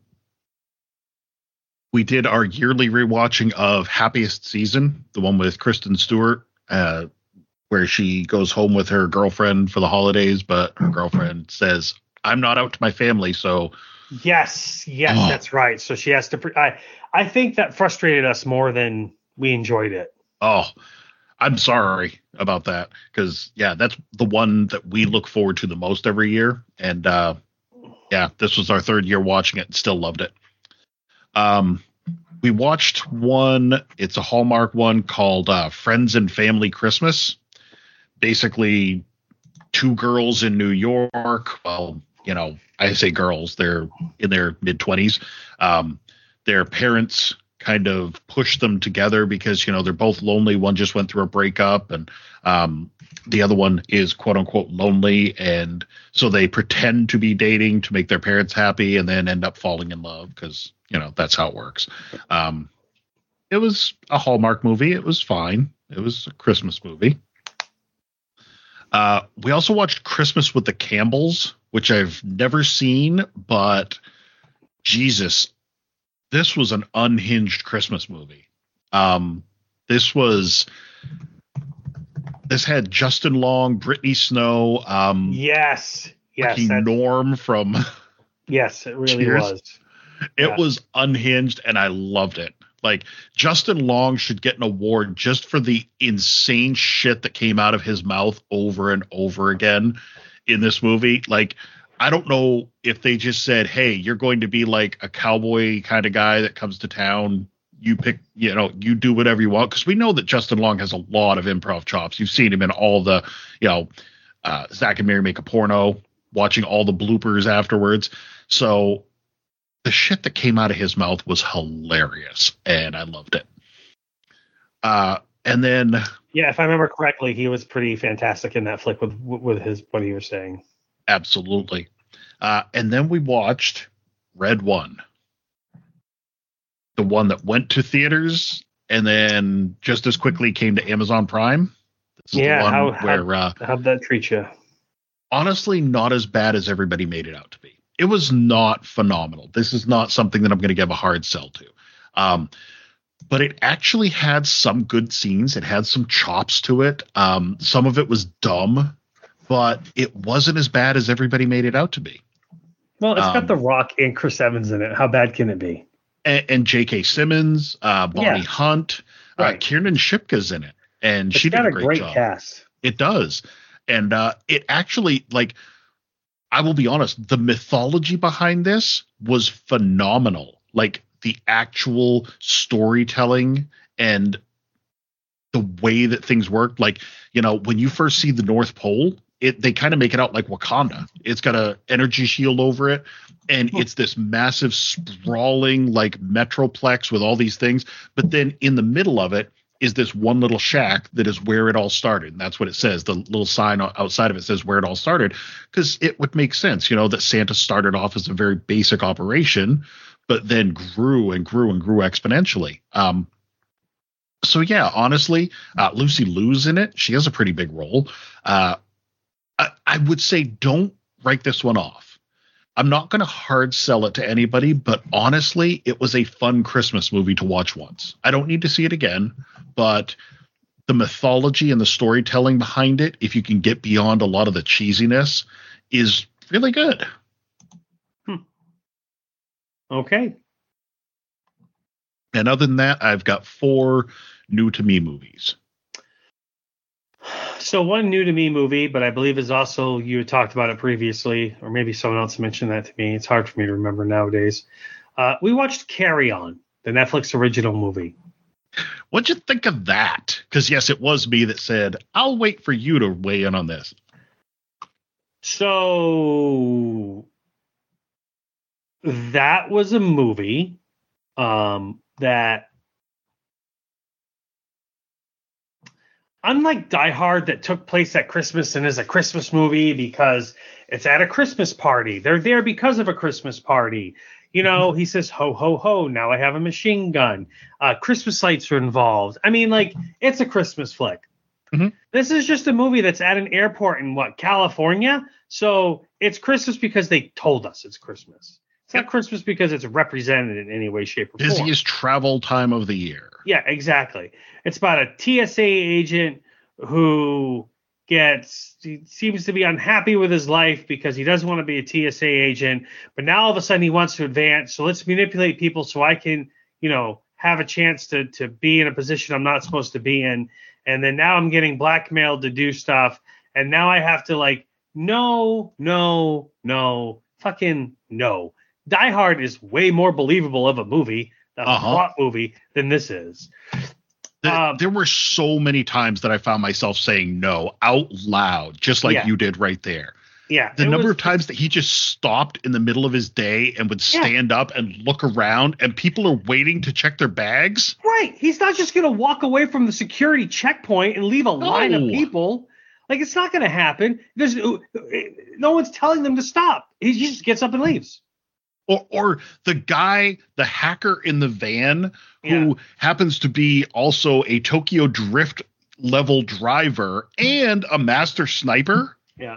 we did our yearly rewatching of Happiest Season, the one with Kristen Stewart, uh, where she goes home with her girlfriend for the holidays, but her girlfriend says, I'm not out to my family, so...
Yes, yes, oh. That's right. So she has to... Pre- I, I think that frustrated us more than we enjoyed it.
Oh, I'm sorry about that, because, yeah, that's the one that we look forward to the most every year, and, uh, yeah, this was our third year watching it and still loved it. Um, we watched one, it's a Hallmark one called uh, Friends and Family Christmas. Basically, two girls in New York. Well, you know, I say girls, they're in their mid-twenties. Um, their parents kind of push them together because, you know, they're both lonely. One just went through a breakup, and um, the other one is quote-unquote lonely. And so they pretend to be dating to make their parents happy and then end up falling in love because, you know, that's how it works. Um, it was a Hallmark movie. It was fine. It was a Christmas movie. Uh, we also watched Christmas with the Campbells, which I've never seen, but Jesus, this was an unhinged Christmas movie. Um, this was, this had Justin Long, Brittany Snow, um,
yes, yes,
Norm from,
yes, it really
Cheers.
was.
It
Yeah.
was unhinged, and I loved it. Like, Justin Long should get an award just for the insane shit that came out of his mouth over and over again in this movie. Like, I don't know if they just said, hey, you're going to be like a cowboy kind of guy that comes to town. You pick, you know, you do whatever you want. Because we know that Justin Long has a lot of improv chops. You've seen him in all the, you know, uh, Zach and Mary Make a Porno, watching all the bloopers afterwards. So the shit that came out of his mouth was hilarious, and I loved it. Uh, and then,
Yeah, if I remember correctly, he was pretty fantastic in that flick with with his what he was saying.
absolutely. Uh, and then we watched Red One, the one that went to theaters and then just as quickly came to Amazon Prime. This is
Yeah,
the one
how-
where uh,
How'd that treat you?
honestly, not as bad as everybody made it out to be. It was not phenomenal. This is not something that I'm going to give a hard sell to. Um, but it actually had some good scenes. It had some chops to it. Um, some of it was dumb, but it wasn't as bad as everybody made it out to be.
Well, it's
Um,
got The Rock and Chris Evans in it. How bad can it be?
And, and J K. Simmons, uh, Bonnie
Yeah.
Hunt,
Right.
uh, Kiernan Shipka's in it. And
It's
she did
got
a
a
great,
great
job.
cast.
It does. And uh, it actually, like, I will be honest, the mythology behind this was phenomenal. Like, the actual storytelling and the way that things work. Like, you know, when you first see the North Pole, it they kind of make it out like Wakanda. It's got a energy shield over it, and it's this massive sprawling like metroplex with all these things. But then in the middle of it is this one little shack that is where it all started. And that's what it says. The little sign outside of it says where it all started, because it would make sense, you know, that Santa started off as a very basic operation, but then grew and grew and grew exponentially. Um, so yeah, honestly, uh, Lucy Liu's in it. She has a pretty big role. Uh, I, I would say don't write this one off. I'm not going to hard sell it to anybody, but honestly, it was a fun Christmas movie to watch once. I don't need to see it again, but the mythology and the storytelling behind it, if you can get beyond a lot of the cheesiness, is really good.
Okay.
And other than that, I've got four new to me movies.
So one new to me movie, but I believe is also, you had talked about it previously, or maybe someone else mentioned that to me. It's hard for me to remember nowadays. Uh, we watched Carry On, the Netflix original movie.
What'd you think of that? Because yes, it was me that said, I'll wait for you to weigh in on this.
So that was a movie um, that, unlike Die Hard, that took place at Christmas and is a Christmas movie because it's at a Christmas party. They're there because of a Christmas party. You know, he says, ho, ho, ho, now I have a machine gun. Uh, Christmas lights are involved. I mean, like, it's a Christmas flick.
Mm-hmm.
This is just a movie that's at an airport in, what, California? So it's Christmas because they told us it's Christmas. It's not Christmas because it's represented in any way, shape, or form.
Busiest travel time of the year.
Yeah, exactly. It's about a T S A agent who gets he seems to be unhappy with his life because he doesn't want to be a T S A agent, but now all of a sudden he wants to advance. So let's manipulate people so I can, you know, have a chance to to be in a position I'm not supposed to be in. And then now I'm getting blackmailed to do stuff. And now I have to like, no, no, no, fucking no. Die Hard is way more believable of a movie, a
Uh-huh.
plot movie, than this is.
The,
Um,
there were so many times that I found myself saying no out loud, just like
Yeah.
you did right there.
Yeah.
The
it
number
was-
of times that he just stopped in the middle of his day and would
Yeah.
stand up and look around, and people are waiting to check their bags.
Right. He's not just going to walk away from the security checkpoint and leave a line of
No.
people. Like, it's not going to happen. There's no one's telling them to stop. He just gets up and leaves.
Or, or the guy, the hacker in the van who
Yeah.
happens to be also a Tokyo Drift level driver and a master sniper.
Yeah.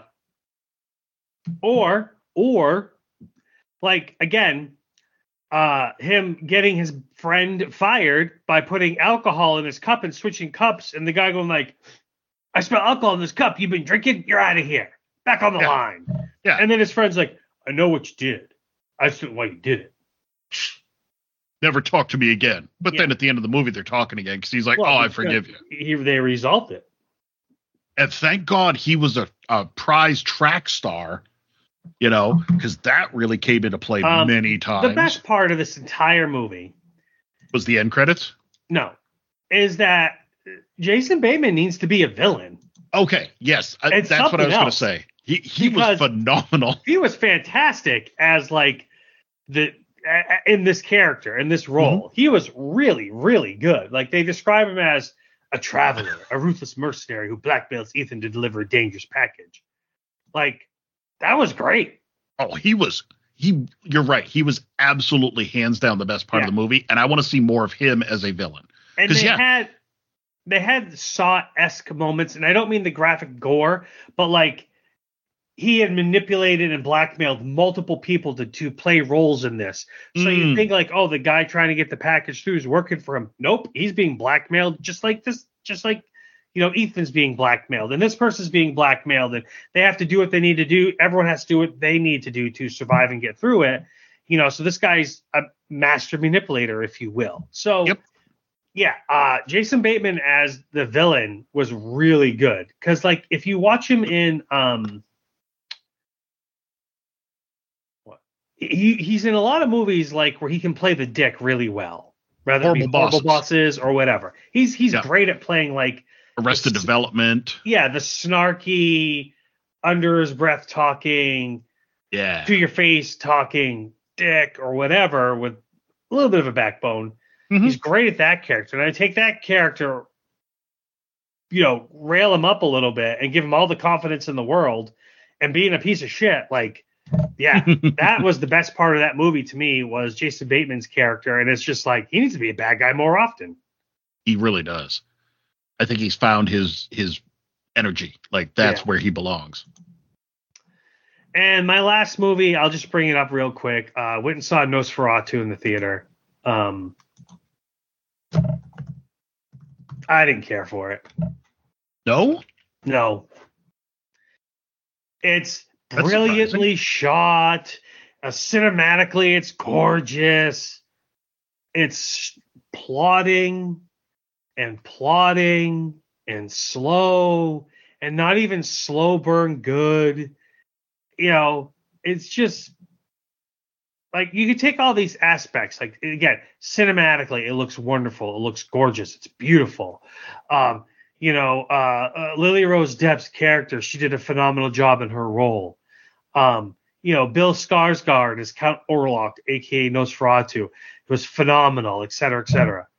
Or, or, like, again, uh, him getting his friend fired by putting alcohol in his cup and switching cups, and the guy going like, I smell alcohol in this cup. You've been drinking? You're out of here. Back on the
Yeah.
line.
Yeah.
And then his friend's like, I know what you did. I just don't know why you did it.
Never talk to me again. But
Yeah.
then at the end of the movie, they're talking again because he's like,
Well,
oh, I
because
forgive you.
He, they resolved it.
And thank God he was a, a prize track star, you know, because that really came into play
Um,
many times.
The best part of this entire movie,
was the end credits.
no, is that Jason Bateman needs to be a villain.
Okay. Yes. I,
It's
that's what I
something
was going to
else.
say. He, he was
Because-
phenomenal.
He was fantastic as like the uh, in this character, in this role. He was really, really good. Like they describe him as a traveler, a ruthless mercenary who blackmails Ethan to deliver a dangerous package. Like that was great.
Oh, he was he you're right. He was absolutely hands down the best part
Yeah.
of the movie. And I want to see more of him as a villain.
And
'Cause,
they
yeah.
had they had Saw-esque moments, and I don't mean the graphic gore, but like he had manipulated and blackmailed multiple people to, to play roles in this. So you
Mm.
think like, oh, the guy trying to get the package through is working for him. Nope, he's being blackmailed just like this, just like you know, Ethan's being blackmailed, and this person's being blackmailed, and they have to do what they need to do. Everyone has to do what they need to do to survive and get through it. You know, so this guy's a master manipulator, if you will. So
Yep.
yeah, uh, Jason Bateman as the villain was really good because, like, if you watch him in, um, what he he's in a lot of movies like where he can play the dick really well, rather than
Horrible
be horrible
Bosses.
bosses or whatever. He's he's
Yeah.
great at playing like
Arrested
It's-
Development.
yeah the snarky, under his breath talking,
Yeah.
to your face talking dick or whatever with a little bit of a backbone.
Mhm.
He's great at that character. And I take that character, you know, rail him up a little bit and give him all the confidence in the world and being a piece of shit. Like, yeah, that was the best part of that movie to me was Jason Bateman's character. And it's just like, he needs to be a bad guy more often.
He really does. I think he's found his his energy. Like that's
Yeah.
where he belongs.
And my last movie, I'll just bring it up real quick. Uh, went and saw Nosferatu in the theater. Um, I didn't care for it.
No?
No. It's
That's
brilliantly shot. Uh, cinematically, it's gorgeous. It's plotting and plotting and slow and not even slow burn good. You know, it's just like you could take all these aspects. Like again, cinematically, it looks wonderful. It looks gorgeous. It's beautiful. Um, you know, uh, uh, Lily Rose Depp's character, she did a phenomenal job in her role. Um, you know, Bill Skarsgård as Count Orlok, aka Nosferatu, it was phenomenal, et cetera, et cetera.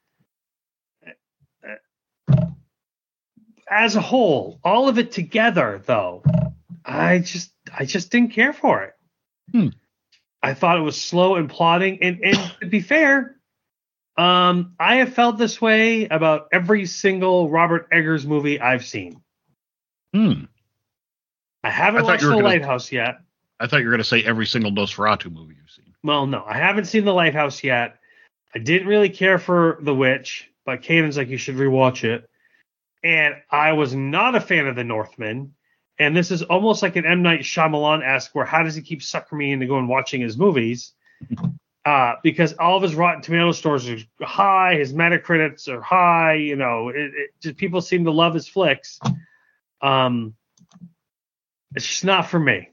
As a whole, all of it together, though, I just, I just didn't care for it.
Hmm.
I thought it was slow and plodding, and, and to be fair, um, I have felt this way about every single Robert Eggers movie I've seen.
Hmm.
I haven't
I thought
watched
you
The
were gonna-
Lighthouse yet.
I thought you were going to say every single Nosferatu movie you've seen.
Well, no, I haven't seen The Lighthouse yet. I didn't really care for The Witch, but Kanan's like, you should rewatch it. And I was not a fan of The Northman. And this is almost like an M. Night Shyamalan-esque, where how does he keep sucking me into going watching his movies? Uh, because all of his Rotten Tomato scores are high, his Metacritics are high. You know, it, it just people seem to love his flicks. Um, it's just not for me.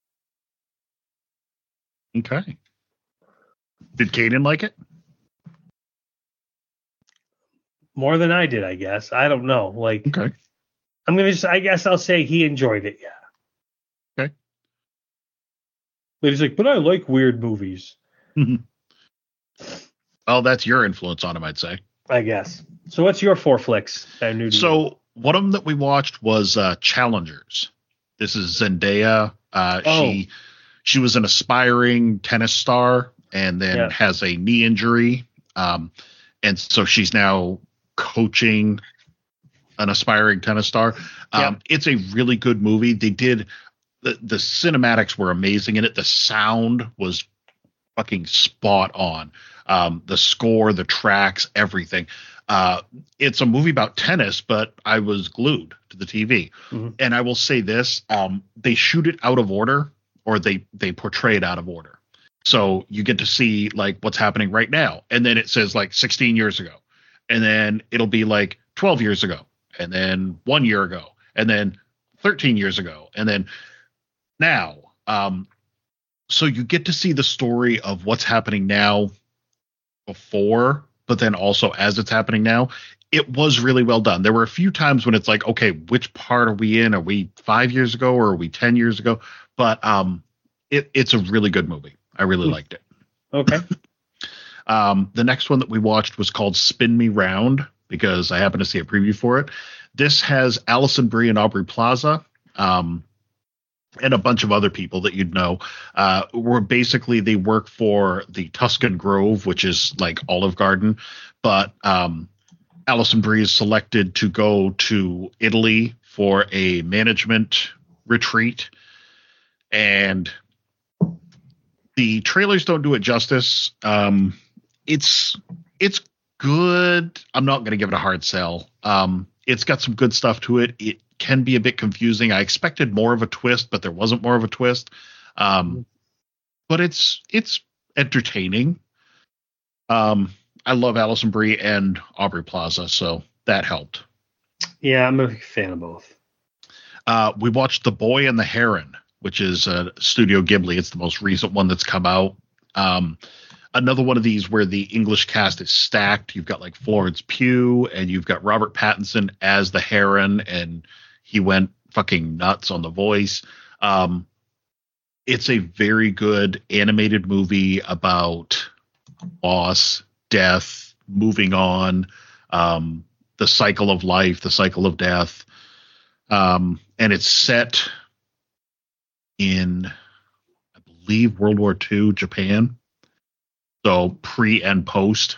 Okay. Did Kanan like it?
More than I did, I guess. I don't know. Like,
Okay.
I'm gonna just. I guess I'll say he enjoyed it. Yeah.
Okay.
But he's like, but I like weird movies.
Well, that's your influence on him, I'd say.
I guess. So what's your four flicks that are new to you?
So one of them that we watched was uh, Challengers. This is Zendaya. Uh,
Oh.
She she was an aspiring tennis star and then
Yeah.
has a knee injury. Um, and so she's now coaching an aspiring tennis star. Um,
Yeah.
It's a really good movie. They did the, the cinematics were amazing in it. The sound was fucking spot on. Um, the score, the tracks, everything. Uh, it's a movie about tennis, but I was glued to the T V.
Mhm.
And I will say this, um, they shoot it out of order, or they, they portray it out of order. So you get to see like what's happening right now. And then it says like sixteen years ago. And then it'll be like twelve years ago. And then one year ago. And then thirteen years ago. And then now. Um, so you get to see the story of what's happening now before, but then also as it's happening now. It was really well done. There were a few times when it's like, okay, which part are we in? Are we five years ago or are we ten years ago? But um, it, it's a really good movie. I really
Hmm.
liked it.
Okay.
Um, the next one that we watched was called Spin Me Round because I happened to see a preview for it. This has Alison Brie and Aubrey Plaza, um, and a bunch of other people that you'd know. Uh, where basically they work for the Tuscan Grove, which is like Olive Garden, but um, Alison Brie is selected to go to Italy for a management retreat, and the trailers don't do it justice. Um, it's it's good. I'm not going to give it a hard sell. Um, it's got some good stuff to it. It can be a bit confusing. I expected more of a twist, but there wasn't more of a twist. Um, but it's it's entertaining. Um, I love Alison Brie and Aubrey Plaza, so that helped.
Yeah, I'm a big fan of both.
Uh, we watched The Boy and the Heron, which is uh, Studio Ghibli. It's the most recent one that's come out. Um, another one of these where the English cast is stacked. You've got like Florence Pugh and you've got Robert Pattinson as the Heron, and he went fucking nuts on the voice. Um, it's a very good animated movie about loss, death, moving on, um, the cycle of life, the cycle of death. Um, and it's set in, I believe, World War Two, Japan. So pre and post.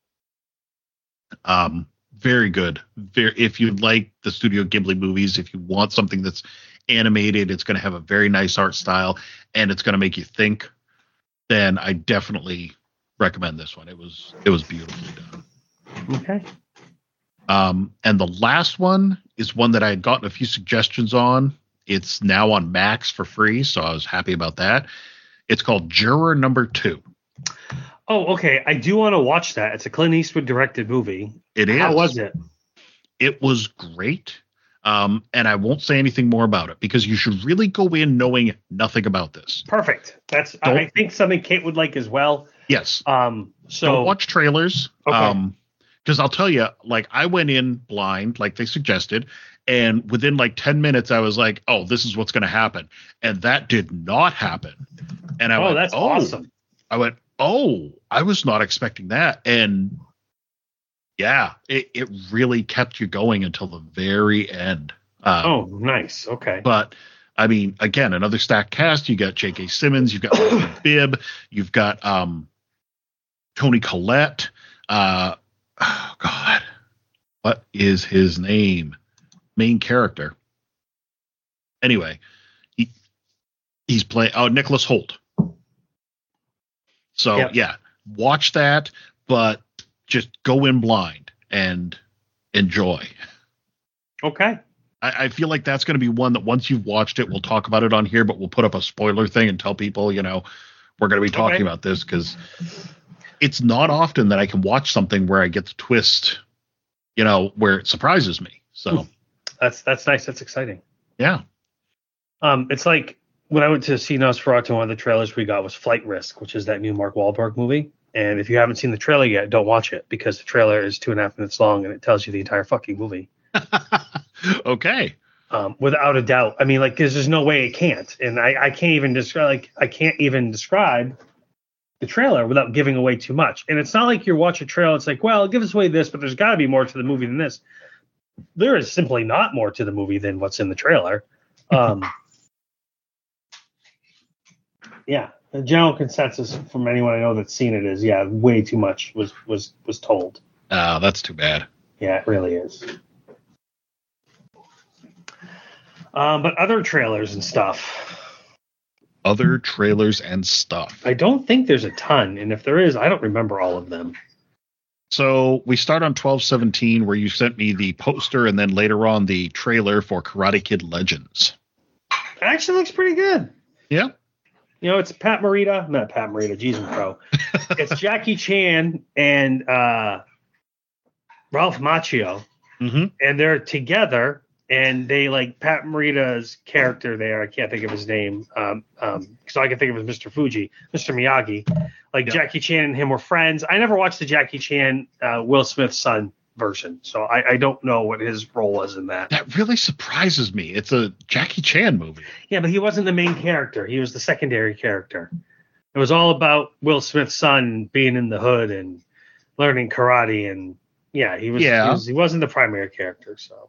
Um, very good. Very, if you like the Studio Ghibli movies, if you want something that's animated, it's going to have a very nice art style, and it's going to make you think, then I definitely recommend this one. It was it was beautifully done.
Okay.
Um, and the last one is one that I had gotten a few suggestions on. It's now on Max for free, so I was happy about that. It's called Juror Number Two.
Oh, okay. I do want to watch that. It's a Clint Eastwood directed movie.
It is.
How was it?
It was great. Um, and I won't say anything more about it because you should really go in knowing nothing about this.
Perfect. That's
Don't-
I think something Kate would like as well.
Yes.
Um, so
Don't watch trailers.
Okay.
Um, because I'll tell you, like, I went in blind, like they suggested, and within like ten minutes, I was like, "Oh, this is what's going to happen," and that did not happen. And I
oh,
went,
that's
"Oh."
awesome.
I went, "Oh, I was not expecting that," and yeah, it it really kept you going until the very end. Uh,
Oh, nice. Okay.
But I mean, again, another stacked cast. You got J K. Simmons, you've got Michael Bibb, you've got um, Toni Collette. Uh, oh God, what is his name? Main character. Anyway, he he's playing. Oh, Nicholas Hoult. So
Yep.
yeah, watch that, but just go in blind and enjoy.
Okay.
I, I feel like that's going to be one that once you've watched it, we'll talk about it on here, but we'll put up a spoiler thing and tell people, you know, we're going to be talking
Okay.
about this because it's not often that I can watch something where I get the twist, you know, where it surprises me. So,
That's that's nice. That's exciting.
yeah.
Um, it's like when I went to see Nosferatu, one of the trailers we got was Flight Risk, which is that new Mark Wahlberg movie. And if you haven't seen the trailer yet, don't watch it because the trailer is two and a half minutes long and it tells you the entire fucking movie.
Okay.
Um, without a doubt. I mean, like, there's just no way it can't. And I, I can't even describe, like, I can't even describe the trailer without giving away too much. And it's not like you watch a trailer, it's like, well, give us away this, but there's got to be more to the movie than this. There is simply not more to the movie than what's in the trailer. Um, Yeah, the general consensus from anyone I know that's seen it is, yeah, way too much was was was told.
Oh, that's too bad.
Yeah, it really is. Um, but other trailers and stuff.
Other trailers and stuff.
I don't think there's a ton, and if there is, I don't remember all of them.
So we start on twelve seventeen, where you sent me the poster and then later on the trailer for Karate Kid Legends.
It actually looks pretty good.
Yeah.
You know, it's Pat Morita, not Pat Morita, Jesus Pro. It's Jackie Chan and uh, Ralph Macchio,
Mm-hmm.
and they're together. And they like Pat Morita's character there. I can't think of his name. Um, um, so I can think of him as Mister Fuji, Mister Miyagi. Like
Yeah.
Jackie Chan and him were friends. I never watched the Jackie Chan uh, Will Smith son version, so I, I don't know what his role was in that.
That really surprises me. It's a Jackie Chan movie.
Yeah, but he wasn't the main character. He was the secondary character. It was all about Will Smith's son being in the hood and learning karate, and yeah, he was.
Yeah.
He, was, he wasn't the primary character, so.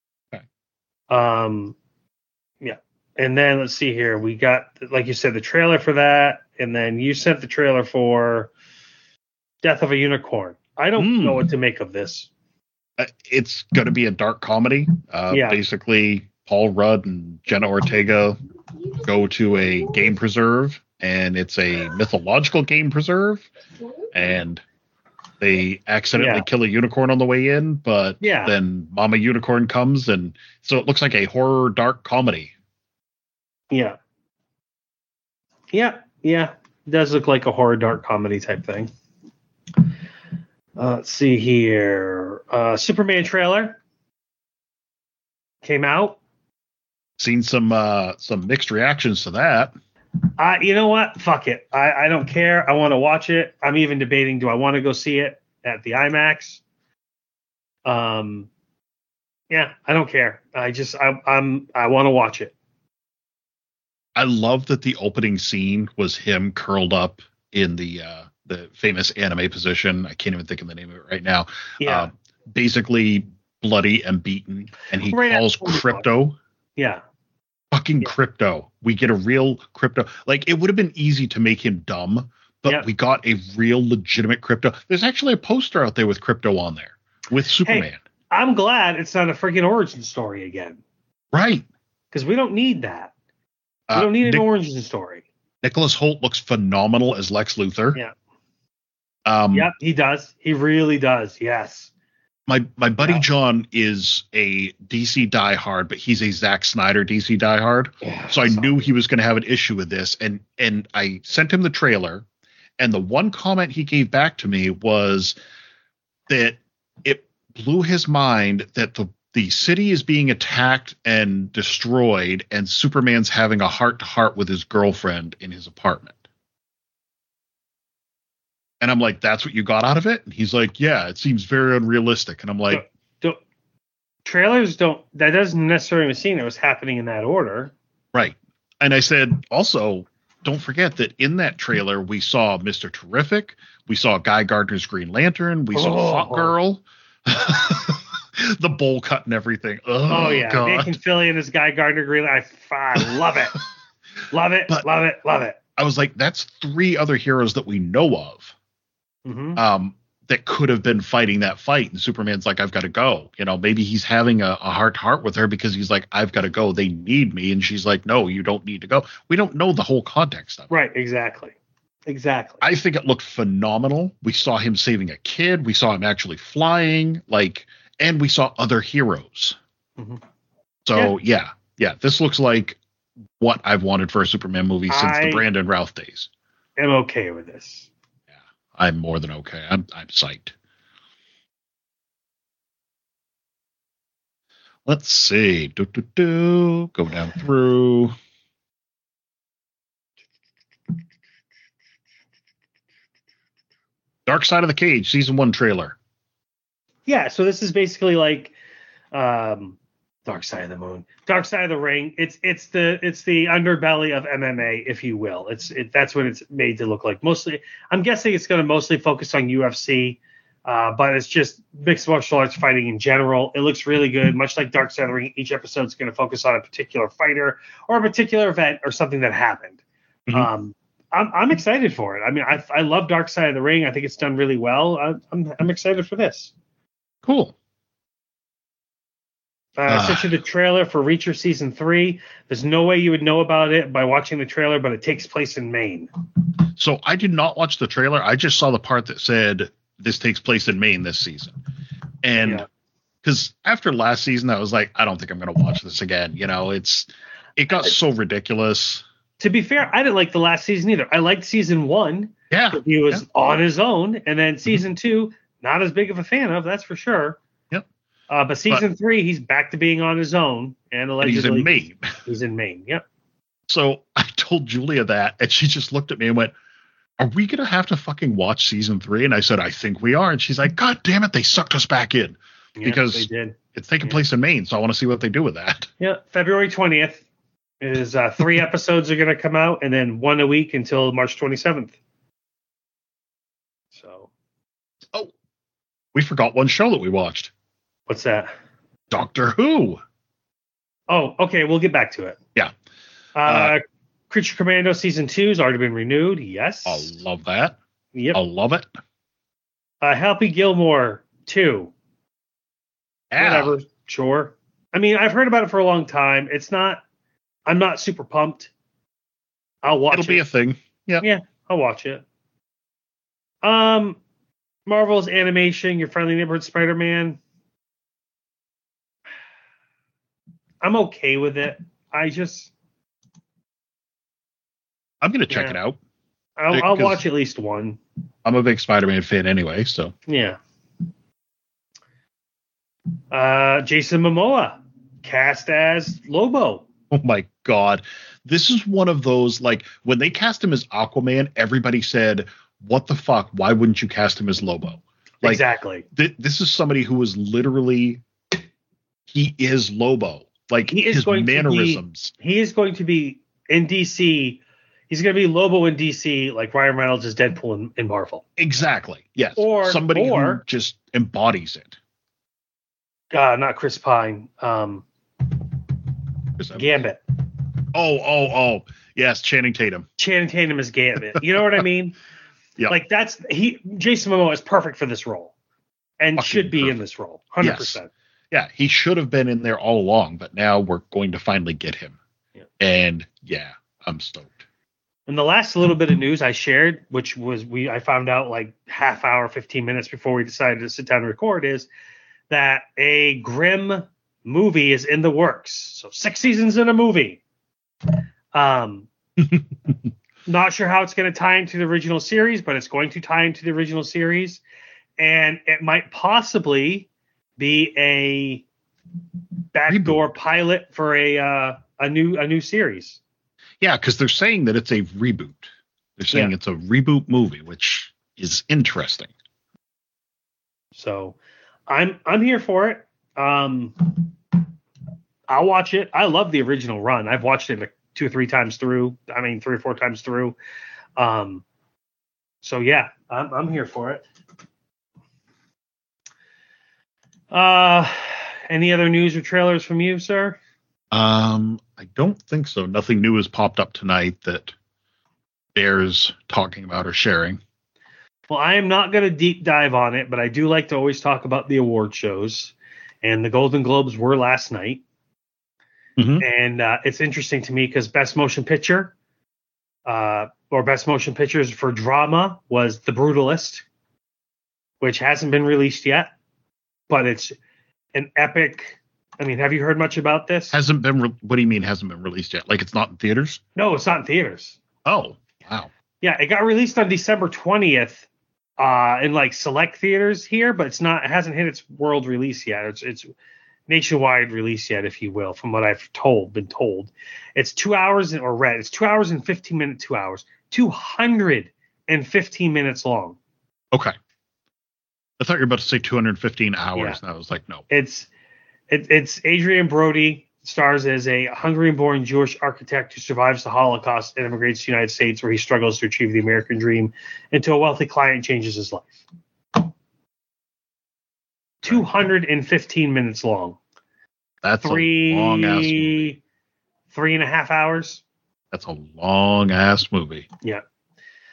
Um, yeah. And then let's see here. We got, like you said, the trailer for that. And then you sent the trailer for Death of a Unicorn. I don't
Mm.
know what to make of this.
Uh, It's going to be a dark comedy. Uh,
Yeah.
Basically, Paul Rudd and Jenna Ortega go to a game preserve, and it's a mythological game preserve. And they accidentally
Yeah.
kill a unicorn on the way in, but
Yeah.
then Mama Unicorn comes, and so it looks like a horror dark comedy.
Yeah. Yeah. Yeah. It does look like a horror dark comedy type thing. Uh, let's see here. Uh, Superman trailer came out.
Seen some uh, some mixed reactions to that.
Uh, you know what? Fuck it. I, I don't care. I want to watch it. I'm even debating, do I want to go see it at the IMAX? Um, yeah, I don't care. I just, I, I'm, I want to watch it.
I love that the opening scene was him curled up in the uh, the famous anime position. I can't even think of the name of it right now.
Yeah.
Uh, basically bloody and beaten, and he
Right
calls
after the
Crypto.
Yeah.
Fucking
Yeah.
Crypto. We get a real Crypto. Like, it would have been easy to make him dumb, but
Yeah.
we got a real legitimate Crypto. There's actually a poster out there with Crypto on there with Superman.
I'm glad it's not a freaking origin story again,
Right.
because we don't need that. We
Uh,
don't need an
Nick-
origin story.
Nicholas Holt looks phenomenal as Lex Luthor.
Yeah.
Um,
Yep, he does. He really does. Yes.
My my buddy
Yeah.
John is a D C diehard, but he's a Zack Snyder D C diehard.
Yeah,
So I
so-
knew he was going to have an issue with this, and and I sent him the trailer, and the one comment he gave back to me was that it blew his mind that the the city is being attacked and destroyed, and Superman's having a heart to heart with his girlfriend in his apartment. And I'm like, that's what you got out of it? And he's like, yeah, it seems very unrealistic. And I'm like,
Don't, trailers don't, that doesn't necessarily mean it was happening in that order.
right. And I said, also, don't forget that in that trailer, we saw Mister Terrific. We saw Guy Gardner's Green Lantern. We saw
Oh.
Hawk Girl. The bowl cut and everything. Oh,
Oh, yeah.
God.
Nathan Fillion as Guy Gardner Green. I, I love it. love it.
But-
love it. Love it.
I was like, that's three other heroes that we know of
hmm
um, that could have been fighting that fight. And Superman's like, I've got to go. You know, maybe he's having a, a heart to heart with her because he's like, I've got to go. They need me. And she's like, no, you don't need to go. We don't know the whole context of it.
Right. Exactly. Exactly.
I think it looked phenomenal. We saw him saving a kid. We saw him actually flying, like, and we saw other heroes.
Mhm.
So yeah. yeah, this looks like what I've wanted for a Superman movie since
I-
the Brandon Routh days.
I'm okay with this.
I'm more than okay. I'm I'm psyched. Let's see. Do, do, do. Go down through. Dark Side of the Cage, season one trailer.
Yeah, so this is basically like um Dark Side of the Moon, Dark Side of the Ring. It's it's the it's the underbelly of M M A, if you will. It's it, that's what it's made to look like. Mostly, I'm guessing it's going to mostly focus on U F C, uh, but it's just mixed martial arts fighting in general. It looks really good, much like Dark Side of the Ring. Each episode is going to focus on a particular fighter or a particular event or something that happened.
Mhm.
Um, I'm I'm excited for it. I mean, I I love Dark Side of the Ring. I think it's done really well. I, I'm I'm excited for this.
Cool.
Uh, I sent you the trailer for Reacher season three. There's no way you would know about it by watching the trailer, but it takes place in Maine.
So I did not watch the trailer. I just saw the part that said this takes place in Maine this season. And because yeah. after last season, I was like, I don't think I'm going to watch this again. You know, it's it got so ridiculous.
To be fair, I didn't like the last season either. I liked season one.
Yeah.
He was
yeah.
on his own. And then season mm-hmm. two, not as big of a fan of, that's for sure. Uh, but season but, three, he's back to being on his own, and allegedly
and he's in Maine.
He's in Maine. Yep.
So I told Julia that, and she just looked at me and went, "Are we gonna have to fucking watch season three?" And I said, "I think we are." And she's like, "God damn it, they sucked us back in
yeah,
because
they did.
It's taking
yeah.
place in Maine, so I want to see what they do with that."
Yeah, February twentieth is uh, three episodes are gonna come out, and then one a week until March twenty-seventh. So,
oh, we forgot one show that we watched.
What's that?
Doctor Who.
Oh, okay. We'll get back to it.
Yeah.
Uh, uh, Creature Commando season two has already been renewed. Yes.
I love that.
Yep.
I love it.
Uh, Happy Gilmore two.
Yeah.
Whatever. Sure. I mean, I've heard about it for a long time. It's not. I'm not super pumped. I'll watch
It'll
it.
It'll be a thing. Yeah.
Yeah. I'll watch it. Um, Marvel's animation, Your Friendly Neighborhood Spider-Man. I'm okay with it. I just.
I'm going to check
yeah.
it out.
I'll, I'll watch at least one.
I'm a big Spider-Man fan anyway, so.
Yeah. Uh, Jason Momoa cast as Lobo.
Oh my God. This is one of those, like, when they cast him as Aquaman, everybody said, what the fuck? Why wouldn't you cast him as Lobo? Like,
exactly.
Th- this is somebody who is literally, he is Lobo. Like,
he is
his
going
mannerisms.
To be, he is going to be in D C. He's going to be Lobo in D C, like Ryan Reynolds is Deadpool in, in Marvel.
Exactly. Yes.
Or
somebody
or,
who just embodies it.
Uh, not Chris Pine. Um, Gambit.
Oh, oh, oh. Yes, Channing Tatum.
Channing Tatum is Gambit. You know what I mean?
Yeah.
Like that's he. Jason Momoa is perfect for this role, and
Fucking
should be
perfect.
in this role, hundred yes. percent.
Yeah, he should have been in there all along, but now we're going to finally get him.
Yeah.
And yeah, I'm stoked.
And the last little bit of news I shared, which was we I found out like half hour, fifteen minutes before we decided to sit down and record, is that a Grimm movie is in the works. So six seasons in a movie. Um, not sure how it's going to tie into the original series, but it's going to tie into the original series, and it might possibly be a backdoor reboot. Pilot for a uh, a new a new series.
Yeah, because they're saying that it's a reboot. They're saying yeah. it's a reboot movie, which is interesting.
So, I'm I'm here for it. Um, I'll watch it. I love the original run. I've watched it like two or three times through. I mean, three or four times through. Um, so yeah, I'm I'm here for it. Uh, any other news or trailers from you, sir?
Um, I don't think so. Nothing new has popped up tonight that bears talking about or sharing.
Well, I am not going to deep dive on it, but I do like to always talk about the award shows. And the Golden Globes were last night.
Mm-hmm.
And uh, it's interesting to me because Best Motion Picture uh, or Best Motion Pictures for Drama was The Brutalist, which hasn't been released yet. But it's an epic. I mean, have you heard much about this?
Hasn't been. Re- what do you mean hasn't been released yet? Like it's not in theaters?
No, it's not in theaters.
Oh, wow.
Yeah, it got released on December twentieth uh, in like select theaters here, but it's not. It hasn't hit its world release yet. It's it's nationwide release yet, if you will, from what I've told, been told. It's two hours or read. It's two hours and fifteen minutes. Two hours, two hundred and fifteen minutes long.
Okay. I thought you were about to say two hundred fifteen hours,
yeah.
and I was like, no.
It's it, it's Adrian Brody stars as a Hungarian-born Jewish architect who survives the Holocaust and immigrates to the United States, where he struggles to achieve the American dream until a wealthy client changes his life. two hundred fifteen minutes long.
That's
three,
a long-ass movie.
Three and a half hours.
That's a long-ass movie.
Yeah.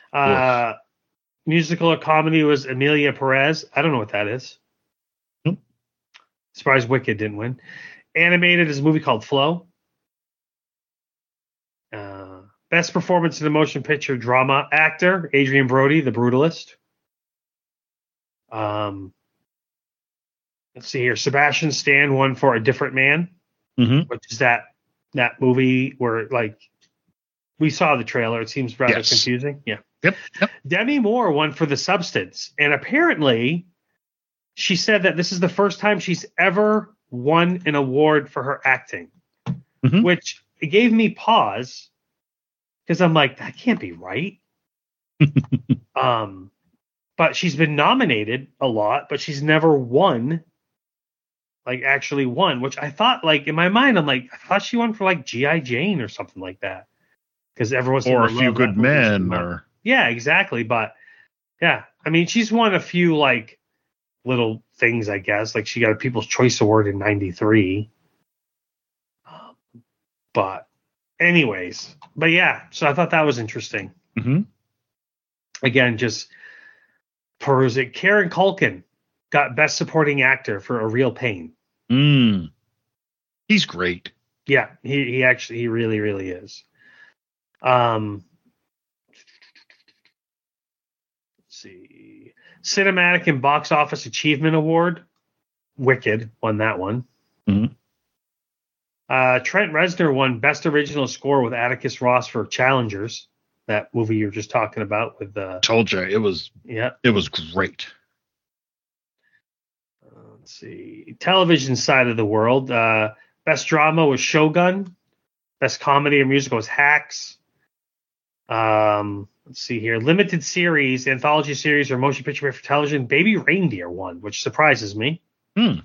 Uh, musical or comedy was Emilia Perez. I don't know what that is.
Nope.
Surprised Wicked didn't win. Animated is a movie called Flow. Uh, best performance in a motion picture drama actor, Adrian Brody, The Brutalist. Um, let's see here. Sebastian Stan won for A Different Man,
Mm-hmm.
which is that that movie where, like, we saw the trailer. It seems rather
Yes.
confusing. Yeah.
Yep. Yep.
Demi Moore won for The Substance, and apparently she said that this is the first time she's ever won an award for her acting,
Mhm.
which it gave me pause because I'm like, that can't be right. um, but she's been nominated a lot, but she's never won, like actually won, which I thought, like, in my mind, I'm like, I thought she won for like G I. Jane or something like that. Because everyone's
Or A Few Good Men, or
yeah, exactly. But yeah, I mean, she's won a few like little things, I guess. Like she got a People's Choice Award in ninety-three. Um, but anyways, but yeah, so I thought that was interesting.
Mhm.
Again, just perusing. Karen Culkin got Best Supporting Actor for A Real Pain.
Mm. He's great.
Yeah, he, he actually, he really, really is. Um, let's see. Cinematic and Box Office Achievement Award. Wicked won that one.
Mhm.
Uh, Trent Reznor won Best Original Score with Atticus Ross for Challengers. That movie you were just talking about with uh
Told you it was
yeah.
it was great.
Uh, let's see. Television side of the world. Uh, Best Drama was Shogun. Best Comedy or Musical was Hacks. Um, let's see here. Limited series, anthology series, or motion picture for television. Baby Reindeer won, which surprises me.
Hmm.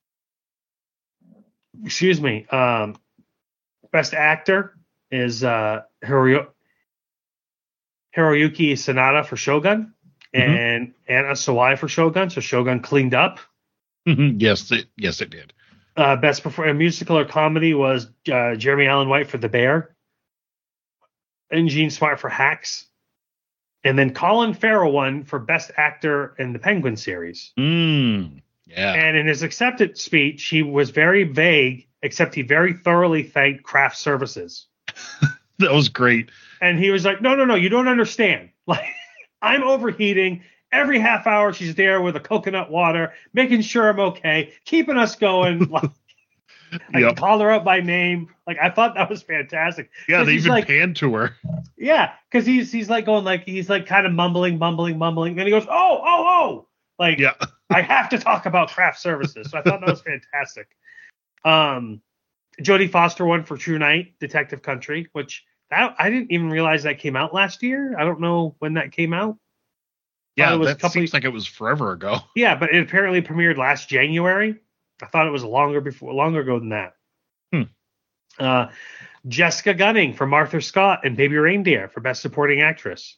Excuse me. Um, best actor is uh, Hiroyo- Hiroyuki Sanada for Shogun,
Mm-hmm.
and Anna Sawai for Shogun. So Shogun cleaned up.
Mhm. Yes, it, yes, it did.
Uh, best perform- musical or comedy was uh, Jeremy Allen White for The Bear, and Gene Smart for Hacks. And then Colin Farrell won for Best Actor in the Penguin series.
Mm. Yeah.
And in his acceptance speech, he was very vague, except he very thoroughly thanked craft services.
That was great.
And he was like, no, no, no, you don't understand. Like, I'm overheating. Every half hour, she's there with a coconut water, making sure I'm okay, keeping us going. Like, I
Yep.
called her up by name. Like, I thought that was fantastic.
Yeah,
'Cause
they
he's
even
like,
panned to her.
yeah, because he's he's like going like he's like kind of mumbling, mumbling, mumbling. And he goes, oh, oh, oh, like
Yeah.
I have to talk about craft services. So I thought that was fantastic. Um, Jodie Foster won for True Night, Detective Country, which that, I didn't even realize that came out last year. I don't know when that came out.
Yeah,
it was a
that
couple-
seems like it was forever ago.
Yeah, but it apparently premiered last January. I thought it was longer before, longer ago than that.
Hmm.
Uh, Jessica Gunning for Martha Scott and Baby Reindeer for Best Supporting Actress.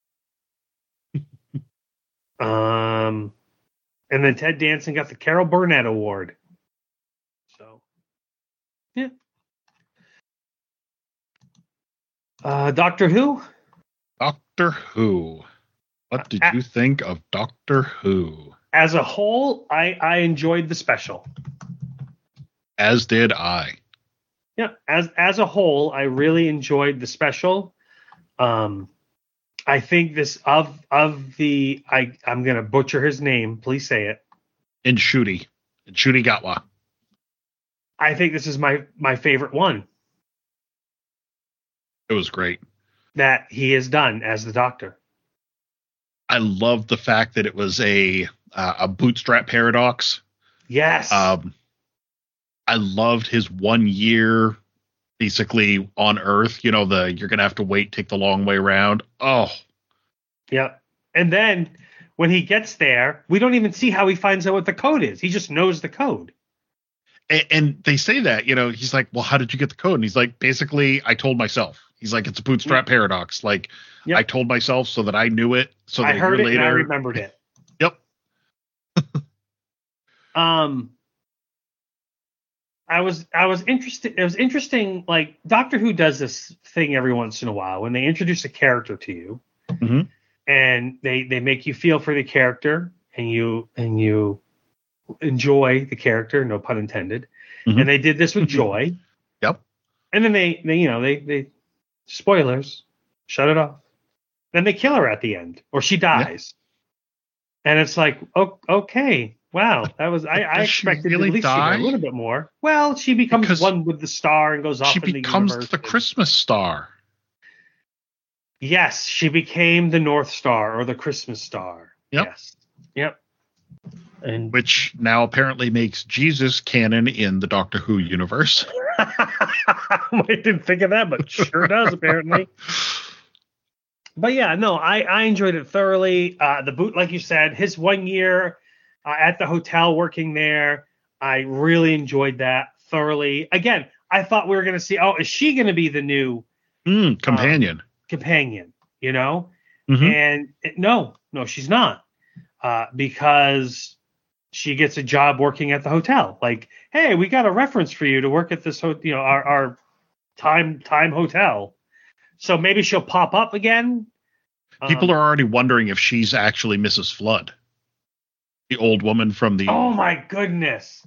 um, and then Ted Danson got the Carol Burnett Award. So, yeah. Uh, Doctor Who.
Doctor Who. What did
Uh,
you think of Doctor Who?
As a whole, I, I enjoyed the special.
As did I.
Yeah, as as a whole, I really enjoyed the special. Um, I think this of of the I I'm gonna butcher his name. Please say it.
And Ncuti. Ncuti Gatwa.
I think this is my my favorite one
It was great.
that he has done as the Doctor.
I loved the fact that it was a uh, a bootstrap paradox.
Yes.
Um, I loved his one year basically on Earth. You know, the you're gonna have to wait, take the long way around. Oh,
Yep. And then when he gets there, we don't even see how he finds out what the code is. He just knows the code.
and, and they say that, you know, he's like, well, how did you get the code? And he's like, basically, I told myself. He's like, it's a bootstrap paradox. Like,
Yep.
I told myself so that I knew it. So that
I
a
heard
year
it
later,
and I remembered it.
Yep.
Um, I was I was interested. It was interesting. Like Doctor Who does this thing every once in a while when they introduce a character to you.
Mhm.
and they they make you feel for the character, and you and you enjoy the character, no pun intended. Mm-hmm. And they did this with Joy.
Yep.
And then they, they you know they they spoilers, shut it off. Then they kill her at the end, or she dies. Yep. And it's like, oh, okay, wow, that was I, I expected really at least a little bit more. Well, she becomes because one with the star and goes off.
She
in the
becomes
universe
the
and,
Christmas star.
Yes, she became the North Star or the Christmas Star.
Yep.
Yes. Yep. And
which now apparently makes Jesus canon in the Doctor Who universe.
I didn't think of that, but sure does apparently. But yeah, no, I, I enjoyed it thoroughly. Uh, the boot, like you said, his one year uh, at the hotel working there, I really enjoyed that thoroughly. Again, I thought we were going to see, oh, is she going to be the new
mm, companion?
Um, companion, you know?
Mm-hmm.
And it, no, no, she's not. Uh, because she gets a job working at the hotel. Like, hey, we got a reference for you to work at this, ho- you know, our, our time time hotel. So maybe she'll pop up again.
People
um,
are already wondering if she's actually Missus Flood, the old woman from the.
Oh my goodness!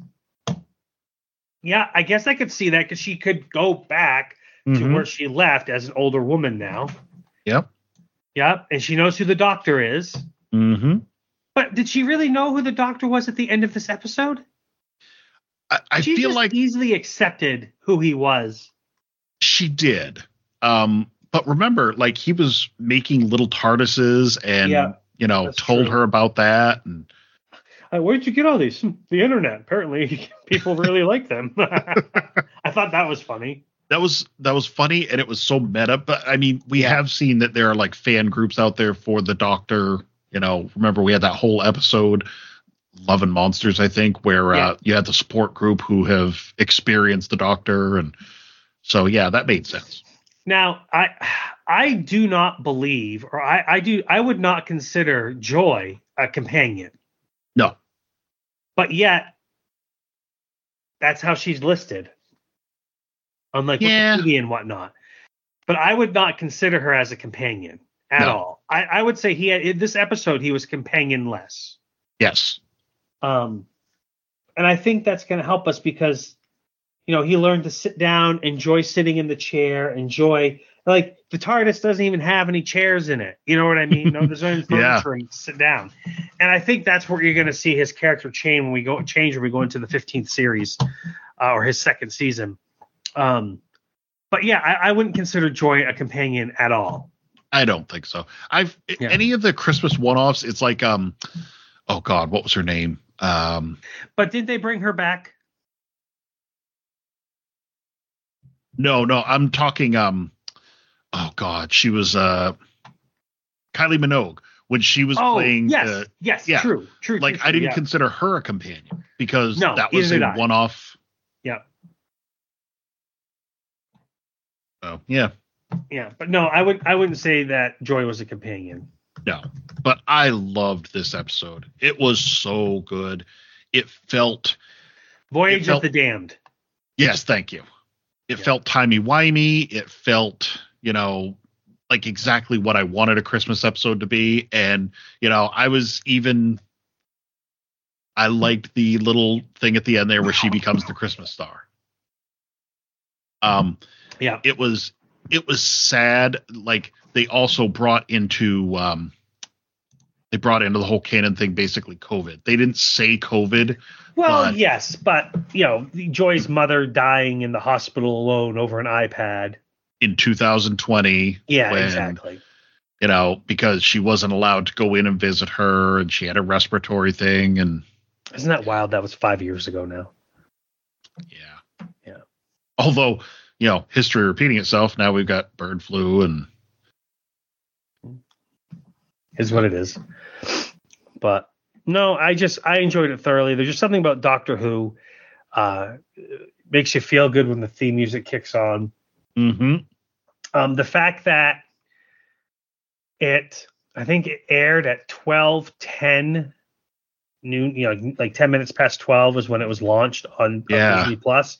Yeah, I guess I could see that because she could go back mm-hmm. to where she left as an older woman now.
Yep.
Yep, and she knows who the Doctor is.
Mm-hmm.
But did she really know who the Doctor was at the end of this episode?
I, I
she
feel
just
like
easily accepted who he was.
She did. Um, but remember, like he was making little TARDISes and, yeah, you know, told true. her about that. And
uh, where'd you get all these? The internet. Apparently people really like them. I thought that was funny.
That was that was funny, and it was so meta. But I mean, we yeah. have seen that there are like fan groups out there for the Doctor. You know, remember we had that whole episode, Love and Monsters, I think, where yeah. uh, you had the support group who have experienced the Doctor, and so yeah, that made sense.
Now, I I do not believe, or I, I do, I would not consider Joy a companion.
No.
But yet, that's how she's listed. Unlike
yeah.
Wikipedia and whatnot. But I would not consider her as a companion at
no.
all. I, I would say he had, in this episode, he was companion-less.
Yes.
Um, and I think that's going to help us because, you know, he learned to sit down, enjoy sitting in the chair, enjoy, like, the TARDIS doesn't even have any chairs in it. You know what I mean? No, there's no furniture
yeah.
to sit down. And I think that's where you're going to see his character change when we go change when we go into the fifteenth series uh, or his second season. Um, but yeah, I, I wouldn't consider Joy a companion at all.
I don't think so. I've
yeah.
any of the Christmas one-offs. It's like, um, oh God, what was her name? Um,
but did they bring her back?
No, no, I'm talking. Um, oh God, she was uh, Kylie Minogue when she was
oh,
playing.
Yes,
uh,
yes,
yeah,
true, true.
Like
true,
I didn't
yeah.
consider her a companion because
no,
that was a one-off.
Yeah.
Oh yeah.
Yeah, but no, I would I wouldn't say that Joy was a companion.
No, but I loved this episode. It was so good. It felt
Voyage
it felt,
of the Damned.
Yes, thank you. It
yeah.
felt timey-wimey. It felt, you know, like exactly what I wanted a Christmas episode to be. And, you know, I was even I liked the little thing at the end there where she becomes the Christmas star. Um
yeah.
It was It was sad. Like they also brought into, um, they brought into the whole canon thing, basically COVID. They didn't say COVID.
Well,
but,
yes, but you know, Joy's mother dying in the hospital alone over an iPad
in two thousand twenty.
Yeah,
when,
exactly.
You know, because she wasn't allowed to go in and visit her, and she had a respiratory thing. And
isn't that wild? That was five years ago now.
Yeah.
Yeah.
Although, you know, history repeating itself. Now we've got bird flu and
is what it is. But no, I just, I enjoyed it thoroughly. There's just something about Doctor Who uh, makes you feel good when the theme music kicks on.
Mm-hmm.
Um, the fact that it, I think it aired at twelve ten noon, you know, like ten minutes past twelve is when it was launched on,
yeah.
on Disney Plus,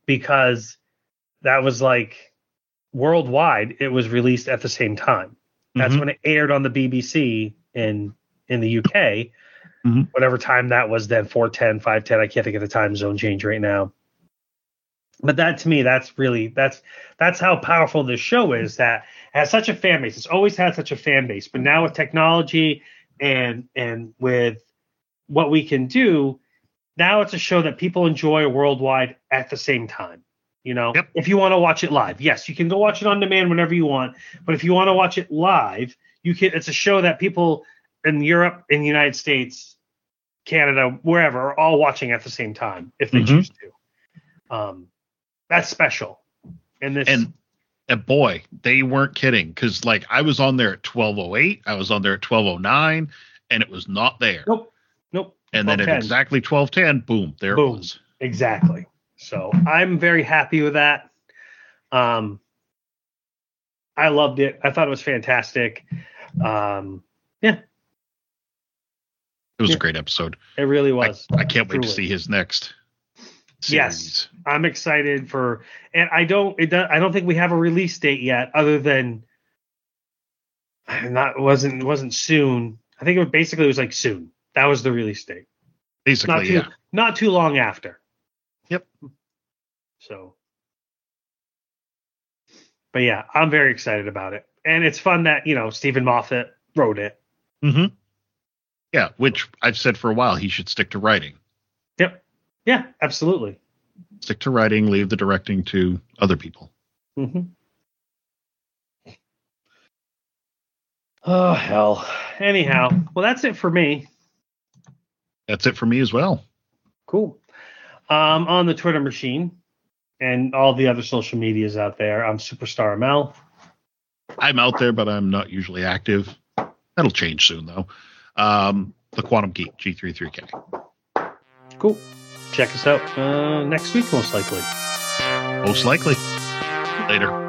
because that was like worldwide, it was released at the same time. That's
Mhm.
when it aired on the B B C in in the U K.
Mhm.
Whatever time that was then, four ten, five ten. I can't think of the time zone change right now. But that to me, that's really that's that's how powerful this show is. That it has such a fan base. It's always had such a fan base, but now with technology and and with what we can do, now it's a show that people enjoy worldwide at the same time. You know,
Yep.
if you want to watch it live, yes, you can go watch it on demand whenever you want. But if you want to watch it live, you can. It's a show that people in Europe, in the United States, Canada, wherever, are all watching at the same time if they
Mhm.
choose to. Um, that's special. And this,
And and boy, they weren't kidding, because like I was on there at twelve oh eight, I was on there at twelve oh nine, and it was not there.
nope, nope.
And then at
twelve ten.
exactly twelve ten, boom, there
Boom.
it was.
Exactly. So I'm very happy with that. Um, I loved it. I thought it was fantastic. Um, yeah,
It was
Yeah.
a great episode.
it really
I,
was.
I can't wait to
Truly.
see his next series.
Yes. I'm excited for, and I don't, it, do- I don't think we have a release date yet, other than not wasn't wasn't soon. I think it was basically it was like soon. That was the release date.
Basically,
Not too
yeah.
not too long after.
Yep.
So, but yeah, I'm very excited about it, and it's fun that you know Stephen Moffat wrote it.
Mm-hmm. Yeah, which I've said for a while, he should stick to writing.
Yep. Yeah, absolutely.
Stick to writing, leave the directing to other people.
Mm-hmm. Oh hell. Anyhow, well that's it for me.
That's it for me as well.
Cool. Um, on the Twitter machine and all the other social medias out there, I'm Superstar M L.
I'm out there, but I'm not usually active. That'll change soon, though. Um, the Quantum Geek, G thirty-three K.
Cool. Check us out uh, next week, most likely.
Most likely. Later.